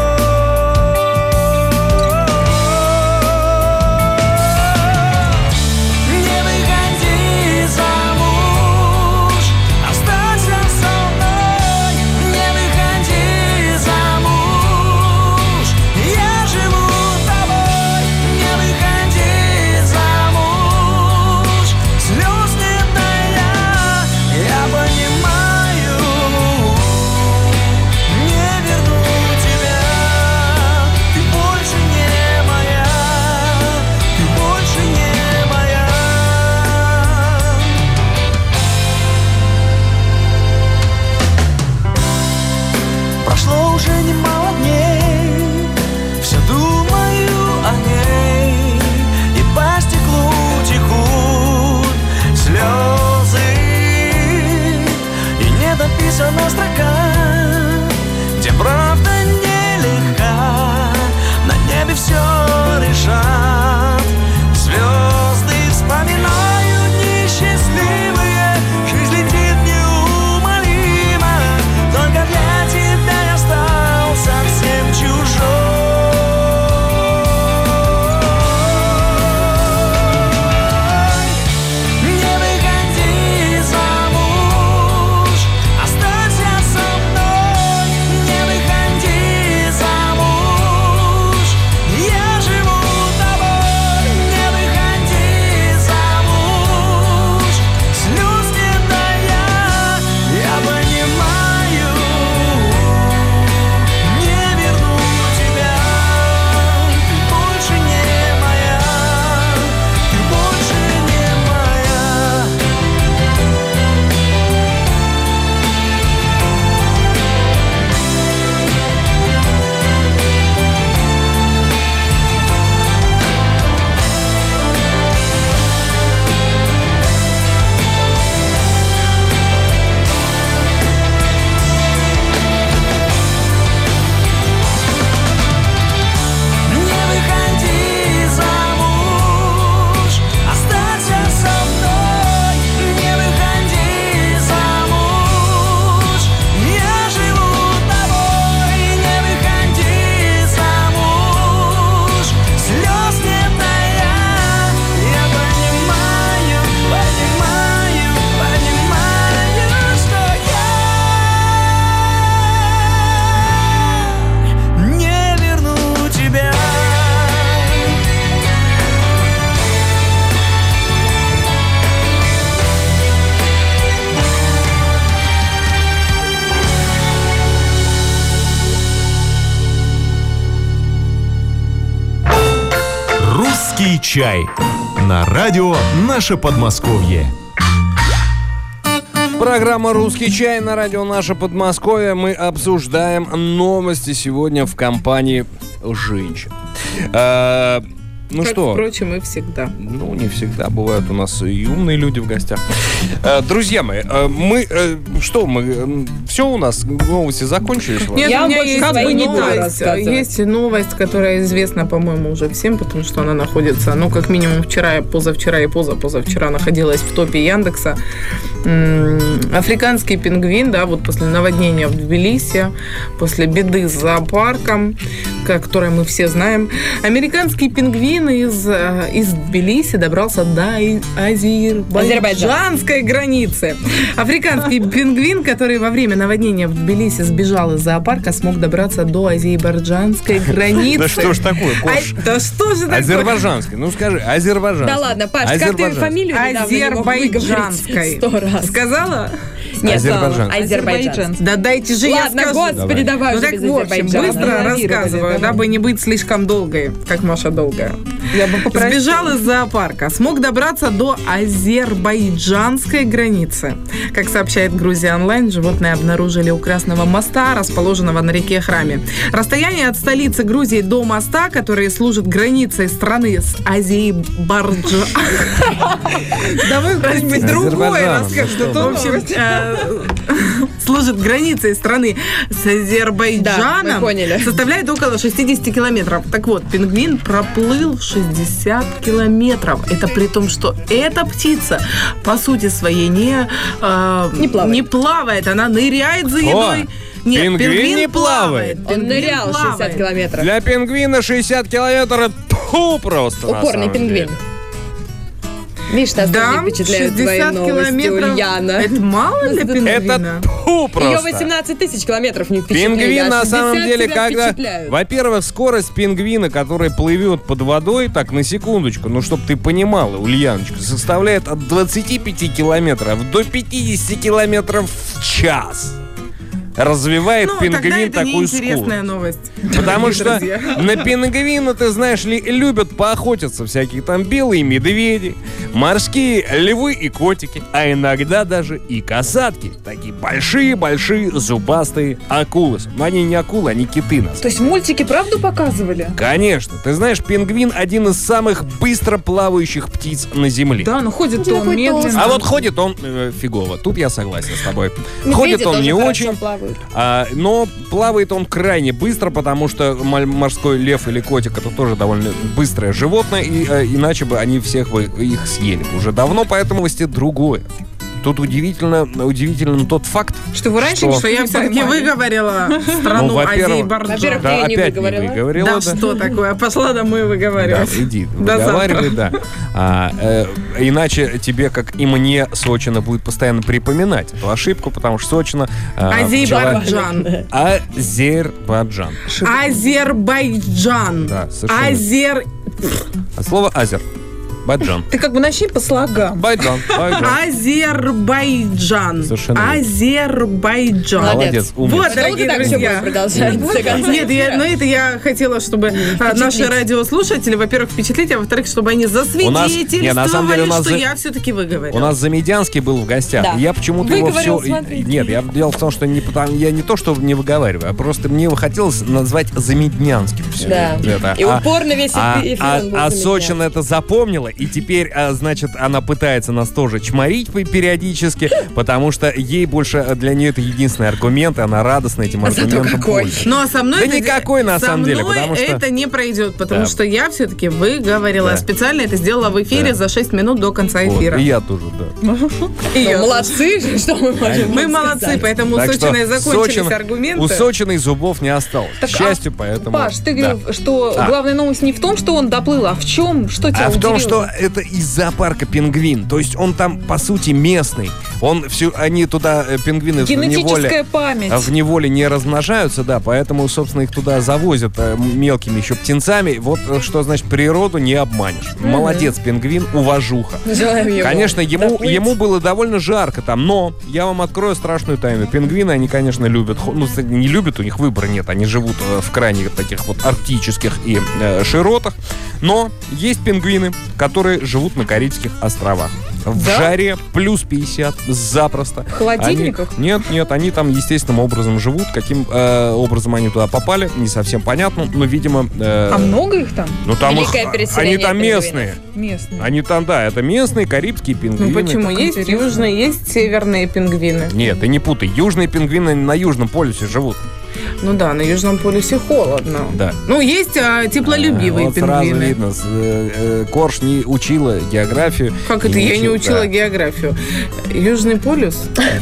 Speaker 2: Не выходи замуж, останься со мной. Не выходи замуж, я живу тобой. Не выходи замуж, слез нет, я понимаю. Не верну тебя, ты больше не моя, ты больше не моя. Прошло уже немало дней, все думаю о ней, и по стеклу текут слезы, и не дописана строка, где правда нелегка, на небе все решат звезды. Вспоминаю дни счастливые, жизнь летит неумолимо, только для тебя я стал совсем чужой. Не выходи замуж, останься со мной. Не выходи замуж, я живу тобой. Не выходи замуж, слез нет, я понимаю. Не верну тебя, ты больше не моя, ты больше не моя. Не выходи замуж, останься со мной. Не выходи замуж, я живу тобой. Не выходи замуж, слез нет, я понимаю, что я не верну тебя.
Speaker 1: «Русский чай» на радио «Наше Подмосковье».
Speaker 4: Программа «Русский чай» на радио «Наше Подмосковье». Мы обсуждаем новости сегодня в компании женщин. Ну
Speaker 7: Как,
Speaker 4: что?
Speaker 7: впрочем, и всегда.
Speaker 4: Ну, не всегда. Бывают у нас и умные люди в гостях. Друзья мои, все у нас, новости закончились?
Speaker 7: Нет,
Speaker 5: Я
Speaker 7: у меня
Speaker 5: больше
Speaker 7: есть
Speaker 5: как бы не буду
Speaker 7: новость,
Speaker 5: рассказывать.
Speaker 7: есть новость, которая известна, по-моему, уже всем, потому что она находится, как минимум вчера, позавчера и позавчера находилась в топе Яндекса. Африканский пингвин, да, вот после наводнения в Тбилиси, после беды с зоопарком, которое мы все знаем. Американский пингвин из Тбилиси добрался до азербайджанской границы. Африканский пингвин, который во время наводнения в Тбилиси сбежал из зоопарка, смог добраться до азербайджанской границы.
Speaker 4: Да что ж такое, Кош?
Speaker 7: Да что же такое?
Speaker 4: Азербайджанский. Ну скажи, азербайджанский.
Speaker 6: Да ладно, Паш, как ты фамилию недавно не мог
Speaker 7: Азербайджанской.
Speaker 6: 100 раз.
Speaker 7: Сказала?
Speaker 6: Нет,
Speaker 4: Азербайджанский.
Speaker 6: Азербайджанский.
Speaker 7: Да дайте же я
Speaker 6: Ладно,
Speaker 7: скажу.
Speaker 6: господи, давай
Speaker 7: Ну
Speaker 6: уже
Speaker 7: так,
Speaker 6: без
Speaker 7: в общем,
Speaker 6: Азербайджана.
Speaker 7: быстро рассказываю, дабы не быть слишком долгой, как Маша долгая.
Speaker 5: Я бы попросила.
Speaker 7: Сбежал из зоопарка, смог добраться до азербайджанской границы. Как сообщает Грузия Онлайн, животное обнаружили у Красного моста, расположенного на реке Храме. Расстояние от столицы Грузии до моста, который служит границей страны с Азербайджаном. Давай что-нибудь другое расскажем. В общем, служит границей страны с Азербайджаном.
Speaker 6: Да, мы поняли.
Speaker 7: Составляет около 60 километров. Так вот, пингвин проплыл 60 километров. Это при том, что эта птица, по сути своей, не плавает. Она ныряет за едой. Нет,
Speaker 4: пингвин не плавает.
Speaker 6: Он нырял 60 километров.
Speaker 4: Для пингвина 60 километров просто. на
Speaker 6: Упорный
Speaker 4: самом
Speaker 6: пингвин.
Speaker 4: деле.
Speaker 6: Видишь, нас
Speaker 7: Да,
Speaker 6: тоже впечатляют твои
Speaker 7: 60
Speaker 6: новости,
Speaker 7: километров.
Speaker 6: Ульяна.
Speaker 7: Это мало для пингвина?
Speaker 4: Это просто.
Speaker 6: Ее 18 тысяч километров не впечатляют.
Speaker 4: Пингвин на
Speaker 6: 60
Speaker 4: самом деле,
Speaker 6: тебя
Speaker 4: когда...
Speaker 6: впечатляют.
Speaker 4: Во-первых, скорость пингвина, который плывет под водой, так, на секундочку, ну, чтобы ты понимала, Ульяночка, составляет от 25 километров до 50 километров в час. Развивает пингвин такую скорость.
Speaker 7: Интересная новость.
Speaker 4: Потому что на пингвина, ты знаешь ли, любят поохотиться всякие там белые медведи, морские львы и котики, а иногда даже и касатки. Такие большие-большие зубастые акулы. Но они не акулы, они киты.
Speaker 5: То есть мультики правду показывали?
Speaker 4: Конечно. Ты знаешь, пингвин один из самых быстро плавающих птиц на Земле.
Speaker 5: Да, но ходит он
Speaker 6: Такой
Speaker 5: медленно.
Speaker 6: толстый.
Speaker 4: А вот ходит он фигово. Тут я согласен с тобой.
Speaker 6: Медведи
Speaker 4: Ходит он
Speaker 6: тоже
Speaker 4: не
Speaker 6: хорошо
Speaker 4: очень.
Speaker 6: плавают.
Speaker 4: Но плавает он крайне быстро, потому что морской лев или котик — это тоже довольно быстрое животное, и иначе бы они всех их съели уже давно, поэтому есть другое. Тут удивительно тот факт,
Speaker 5: Что вы раньше
Speaker 4: Что?
Speaker 5: не
Speaker 7: Что я все-таки выговорила страну
Speaker 4: во-первых,
Speaker 6: Во-первых,
Speaker 7: Азербайджан.
Speaker 6: ты
Speaker 4: да,
Speaker 6: её не
Speaker 4: опять
Speaker 6: выговорила.
Speaker 4: не выговорила.
Speaker 7: Да что такое? Пошла домой
Speaker 4: Да,
Speaker 7: выговаривать.
Speaker 4: иди,
Speaker 7: До
Speaker 4: выговаривай, да. Иначе тебе, как и мне, Сочина будет постоянно припоминать эту ошибку, потому что Сочина...
Speaker 7: Азербайджан.
Speaker 4: Азербайджан.
Speaker 7: Азербайджан.
Speaker 4: Да, совершенно. От слова азер. Байджан.
Speaker 5: Ты как бы начни по слогам.
Speaker 4: Байджан.
Speaker 7: Азербайджан.
Speaker 4: Совершенно верно.
Speaker 7: Азербайджан.
Speaker 4: Молодец, умница.
Speaker 7: Вот,
Speaker 6: Долго
Speaker 7: дорогие
Speaker 6: так все
Speaker 7: друзья.
Speaker 6: будет продолжаться до конца
Speaker 7: Нет, это я хотела, чтобы наши радиослушатели, во-первых, впечатлить, а во-вторых, чтобы они
Speaker 4: Не, на самом деле
Speaker 7: засвидетельствовали,
Speaker 4: у нас
Speaker 7: что
Speaker 4: за-
Speaker 7: я все-таки выговорила.
Speaker 4: У нас Замедянский был в гостях.
Speaker 6: Да.
Speaker 4: И я почему-то его
Speaker 6: Выговорил,
Speaker 4: все...
Speaker 6: смотрите.
Speaker 4: Нет, дело в том, что я не то, что не выговариваю, а просто мне его хотелось назвать Замеднянским. Всё
Speaker 6: Да.
Speaker 4: это.
Speaker 6: И упорно весь эфир он был
Speaker 4: А
Speaker 6: за меня.
Speaker 4: Сочина это запомнила, и теперь, значит, она пытается нас тоже чморить периодически, потому что ей больше, для нее это единственный аргумент, и она радостна этим
Speaker 6: А зато
Speaker 4: аргументом
Speaker 6: какой.
Speaker 4: пользуется.
Speaker 7: Ну, а со мной
Speaker 4: Да
Speaker 7: это-
Speaker 4: никакой на
Speaker 7: со
Speaker 4: самом деле,
Speaker 7: мной
Speaker 4: потому что...
Speaker 7: это не пройдет, потому
Speaker 4: Да.
Speaker 7: что я все-таки выговорила.
Speaker 4: Да.
Speaker 7: Специально это сделала в эфире
Speaker 4: Да.
Speaker 7: за 6 минут до конца
Speaker 4: Вот,
Speaker 7: эфира.
Speaker 4: и я тоже, да.
Speaker 7: И я-
Speaker 6: Ну, молодцы, что мы можем
Speaker 7: Мы
Speaker 6: вам
Speaker 7: молодцы,
Speaker 6: сказать.
Speaker 7: поэтому у
Speaker 4: Так что
Speaker 7: Сочиной закончились
Speaker 4: Сочина-
Speaker 7: аргументы.
Speaker 4: У Сочиной зубов не осталось. К счастью, поэтому...
Speaker 5: Паш, ты
Speaker 4: да.
Speaker 5: говорил, что
Speaker 4: А.
Speaker 5: главная новость не в том, что он доплыл, а в чем? Что тебя
Speaker 4: А в том,
Speaker 5: удивило?
Speaker 4: что это из зоопарка пингвин. То есть он там, по сути, местный. Они туда, пингвины,
Speaker 5: Генетическая память.
Speaker 4: в неволе не размножаются, да, поэтому, собственно, их туда завозят мелкими еще птенцами. Вот что значит природу не обманешь. Молодец, пингвин, уважуха.
Speaker 6: Желаем ему
Speaker 4: Конечно,
Speaker 6: доплыть.
Speaker 4: ему было довольно жарко там, но я вам открою страшную тайну. Пингвины, они, конечно, любят, не любят, у них выбора нет, они живут в крайне таких вот арктических и широтах, но есть пингвины, которые живут на Карибских островах. В
Speaker 5: Да?
Speaker 4: жаре плюс 50 запросто.
Speaker 5: В холодильниках?
Speaker 4: Нет, они там естественным образом живут. Каким образом они туда попали, не совсем понятно, но, видимо...
Speaker 5: А много их там?
Speaker 4: Ну, там
Speaker 6: Великое
Speaker 4: они
Speaker 6: переселение
Speaker 4: там
Speaker 6: пингвинов.
Speaker 4: местные.
Speaker 5: Местные.
Speaker 4: Они там, да, это местные карибские пингвины.
Speaker 7: Ну почему? Есть
Speaker 5: интересно.
Speaker 7: южные, есть северные пингвины.
Speaker 4: Нет, ты не путай. Южные пингвины на Южном полюсе живут.
Speaker 7: Ну да, на Южном полюсе холодно.
Speaker 4: Да.
Speaker 7: Ну, есть теплолюбивые
Speaker 4: вот сразу
Speaker 7: пингвины.
Speaker 4: видно, Корж не учила географию.
Speaker 7: Как это? Я не учила географию. Южный полюс?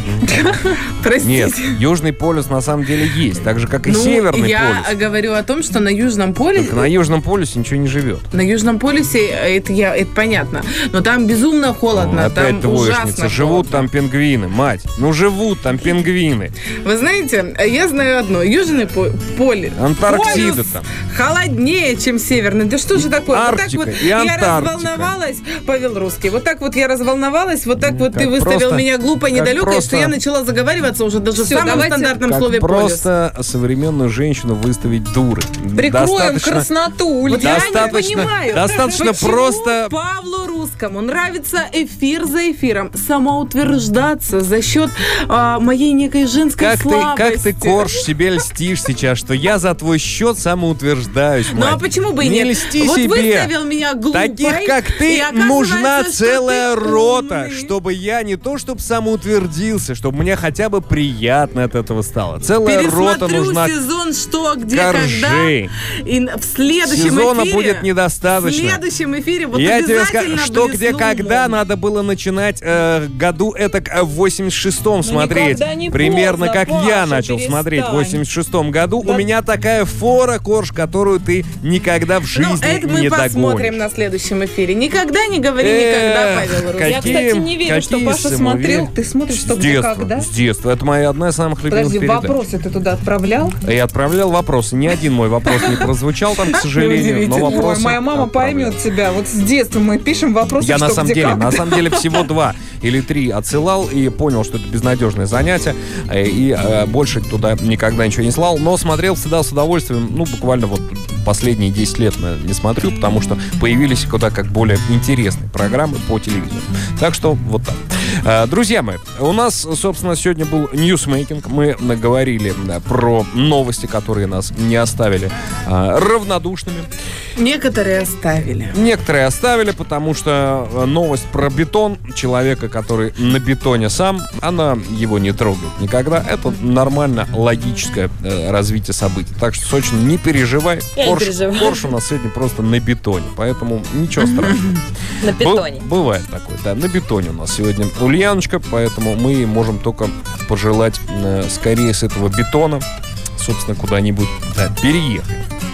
Speaker 7: Простите.
Speaker 4: Нет, Южный полюс на самом деле есть, так же, как и Северный
Speaker 7: я
Speaker 4: полюс.
Speaker 7: говорю о том, что на Южном полюсе...
Speaker 4: Только на Южном полюсе ничего не живет.
Speaker 7: На Южном полюсе, это понятно, но там безумно холодно,
Speaker 4: Опять
Speaker 7: там ужасно
Speaker 4: двоечница. Живут там пингвины, мать. Ну, живут там пингвины.
Speaker 7: Вы знаете, я знаю одно. Южный полюс.
Speaker 4: Антарктида
Speaker 7: полюс
Speaker 4: там.
Speaker 7: Холоднее, чем северный. Да что же такое?
Speaker 4: Арктика
Speaker 7: вот так вот
Speaker 4: и
Speaker 7: я
Speaker 4: Антарктика.
Speaker 7: разволновалась, Павел Русский. Вот так вот я разволновалась, вот так вот
Speaker 4: Как
Speaker 7: ты выставил
Speaker 4: просто-
Speaker 7: меня глупо и
Speaker 4: как
Speaker 7: недалекой,
Speaker 4: просто-
Speaker 7: что я начала заговариваться уже даже в
Speaker 5: Всё,
Speaker 7: самом
Speaker 5: давайте-
Speaker 7: стандартном
Speaker 4: Как
Speaker 7: слове полюс.
Speaker 4: просто современную женщину выставить дурой.
Speaker 5: Прикроем красноту, Ульяна.
Speaker 7: Я
Speaker 4: Достаточно-
Speaker 7: не понимаю,
Speaker 4: достаточно
Speaker 7: почему
Speaker 4: просто-
Speaker 7: Павлу Русскому нравится эфир за эфиром самоутверждаться за счет моей некой женской
Speaker 4: Как
Speaker 7: слабости.
Speaker 4: ты, Корж, себе льстишь сейчас, что я за твой счет самоутверждаюсь,
Speaker 7: Ну
Speaker 4: мать.
Speaker 7: а почему бы и
Speaker 4: Не
Speaker 7: нет?
Speaker 4: льсти
Speaker 7: Вот
Speaker 4: себе.
Speaker 7: выставил меня глупой.
Speaker 4: Таких, как ты,
Speaker 7: и оказывается,
Speaker 4: нужна
Speaker 7: что
Speaker 4: целая
Speaker 7: ты
Speaker 4: рота,
Speaker 7: умный.
Speaker 4: чтобы я не то, чтобы самоутвердился, чтобы мне хотя бы приятно от этого стало. Целая рота
Speaker 7: Пересмотрю
Speaker 4: нужна
Speaker 7: сезон «Что, где,
Speaker 4: коржей.
Speaker 7: когда». И в следующем
Speaker 4: Сезона
Speaker 7: эфире...
Speaker 4: будет недостаточно.
Speaker 7: В следующем эфире вот
Speaker 4: Я тебе скажу,
Speaker 7: обязательно
Speaker 4: что, где,
Speaker 7: блесну
Speaker 4: когда
Speaker 7: умом.
Speaker 4: надо было начинать году этак в 86-м смотреть.
Speaker 5: никогда не
Speaker 4: Примерно
Speaker 5: поздно,
Speaker 4: как я
Speaker 5: Паша,
Speaker 4: начал
Speaker 5: перестань.
Speaker 4: смотреть в 86-м году.
Speaker 5: Да.
Speaker 4: У меня такая фора, Корж, которую ты никогда в жизни
Speaker 7: Ну, это мы
Speaker 4: не
Speaker 7: посмотрим
Speaker 4: догонишь.
Speaker 7: на следующем эфире. Никогда не говори никогда, Павел Русский.
Speaker 5: Я, кстати, не верю, что Паша
Speaker 4: какие
Speaker 5: смотрел.
Speaker 4: самоуверен-
Speaker 5: Ты смотришь, что
Speaker 4: С
Speaker 5: где,
Speaker 4: детства,
Speaker 5: когда?
Speaker 4: с детства. Это моя одна из самых любимых
Speaker 5: Подожди,
Speaker 4: передач.
Speaker 5: вопросы ты туда отправлял?
Speaker 4: Я отправлял вопросы. Ни один мой вопрос не прозвучал там, к сожалению. Но
Speaker 5: Ой,
Speaker 4: вопросы
Speaker 5: моя мама
Speaker 4: отправлял.
Speaker 5: поймет тебя. Вот с детства мы пишем вопросы,
Speaker 4: Я
Speaker 5: что
Speaker 4: на самом
Speaker 5: где,
Speaker 4: деле,
Speaker 5: когда.
Speaker 4: на самом деле всего 2 или 3 отсылал и понял, что это безнадежное занятие, и больше туда никогда ничего не слал, но смотрел всегда с удовольствием, ну, буквально вот последние 10 лет не смотрю, потому что появились куда как более интересные программы по телевизору. Так что вот так. Друзья мои, у нас, собственно, сегодня был ньюсмейкинг. Мы говорили про новости, которые нас не оставили равнодушными.
Speaker 7: Некоторые оставили.
Speaker 4: Некоторые оставили, потому что новость про бетон человека, который на бетоне сам, она его не трогает никогда. Это нормально логическое развитие событий. Так что, Сочина, не переживай. Корж у нас сегодня просто на бетоне, поэтому ничего страшного.
Speaker 8: На бетоне.
Speaker 4: Бывает такое, да, на бетоне у нас сегодня Ульяночка, поэтому мы можем только пожелать скорее с этого бетона, собственно, куда-нибудь переехать.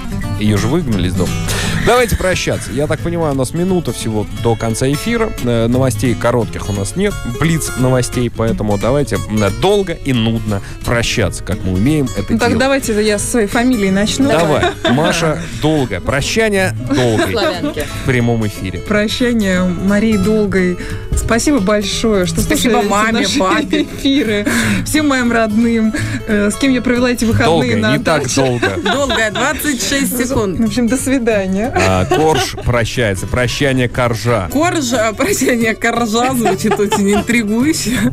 Speaker 4: Ее же выгнали из дома. Давайте прощаться. Я так понимаю, у нас минута всего до конца эфира. Новостей коротких у нас нет. Блиц новостей, поэтому давайте долго и нудно прощаться, как мы умеем это
Speaker 5: Ну, так
Speaker 4: делать.
Speaker 5: давайте я со своей фамилией начну.
Speaker 4: Давай, Маша, долго. Прощание долгое
Speaker 8: Славянки.
Speaker 4: в прямом эфире.
Speaker 5: Прощание Марии Долгой. Спасибо большое, что
Speaker 7: Спасибо
Speaker 5: слушаете
Speaker 7: маме,
Speaker 5: наши
Speaker 7: папе.
Speaker 5: эфиры. Всем моим родным, с кем я провела эти выходные
Speaker 4: Долго,
Speaker 5: на
Speaker 4: не так
Speaker 5: даче.
Speaker 4: долго.
Speaker 7: Долгая, 26 секунд.
Speaker 5: В общем, до свидания.
Speaker 4: Корж прощается. Прощание Коржа.
Speaker 7: Корж, прощание Коржа звучит очень интригующе.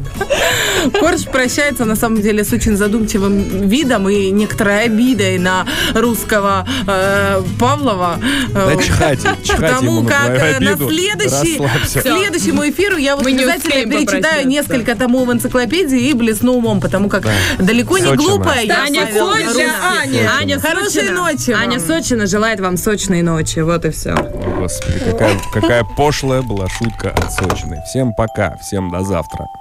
Speaker 7: Корж прощается, на самом деле, с очень задумчивым видом и некоторой обидой на русского Павлова.
Speaker 4: Да чихайте
Speaker 7: Потому
Speaker 4: ему на
Speaker 7: как
Speaker 4: твою
Speaker 7: на
Speaker 4: обиду.
Speaker 7: к
Speaker 4: Расслабься.
Speaker 7: следующему эфиру я вот
Speaker 6: Мы не
Speaker 7: обязательно
Speaker 6: успеем
Speaker 7: перечитаю
Speaker 6: попрощаться.
Speaker 7: несколько томов в энциклопедии и блесну умом, потому как далеко не
Speaker 4: Сочина.
Speaker 7: глупая я,
Speaker 6: Аня
Speaker 7: Павел
Speaker 6: Сочина,
Speaker 7: Русский.
Speaker 6: Аня
Speaker 7: Хорошей
Speaker 6: Сочина.
Speaker 7: ночи вам.
Speaker 6: Аня Сочина желает вам сочной ночи. Вот и все.
Speaker 4: Господи, какая пошлая была шутка от Сочины. Всем пока, всем до завтра.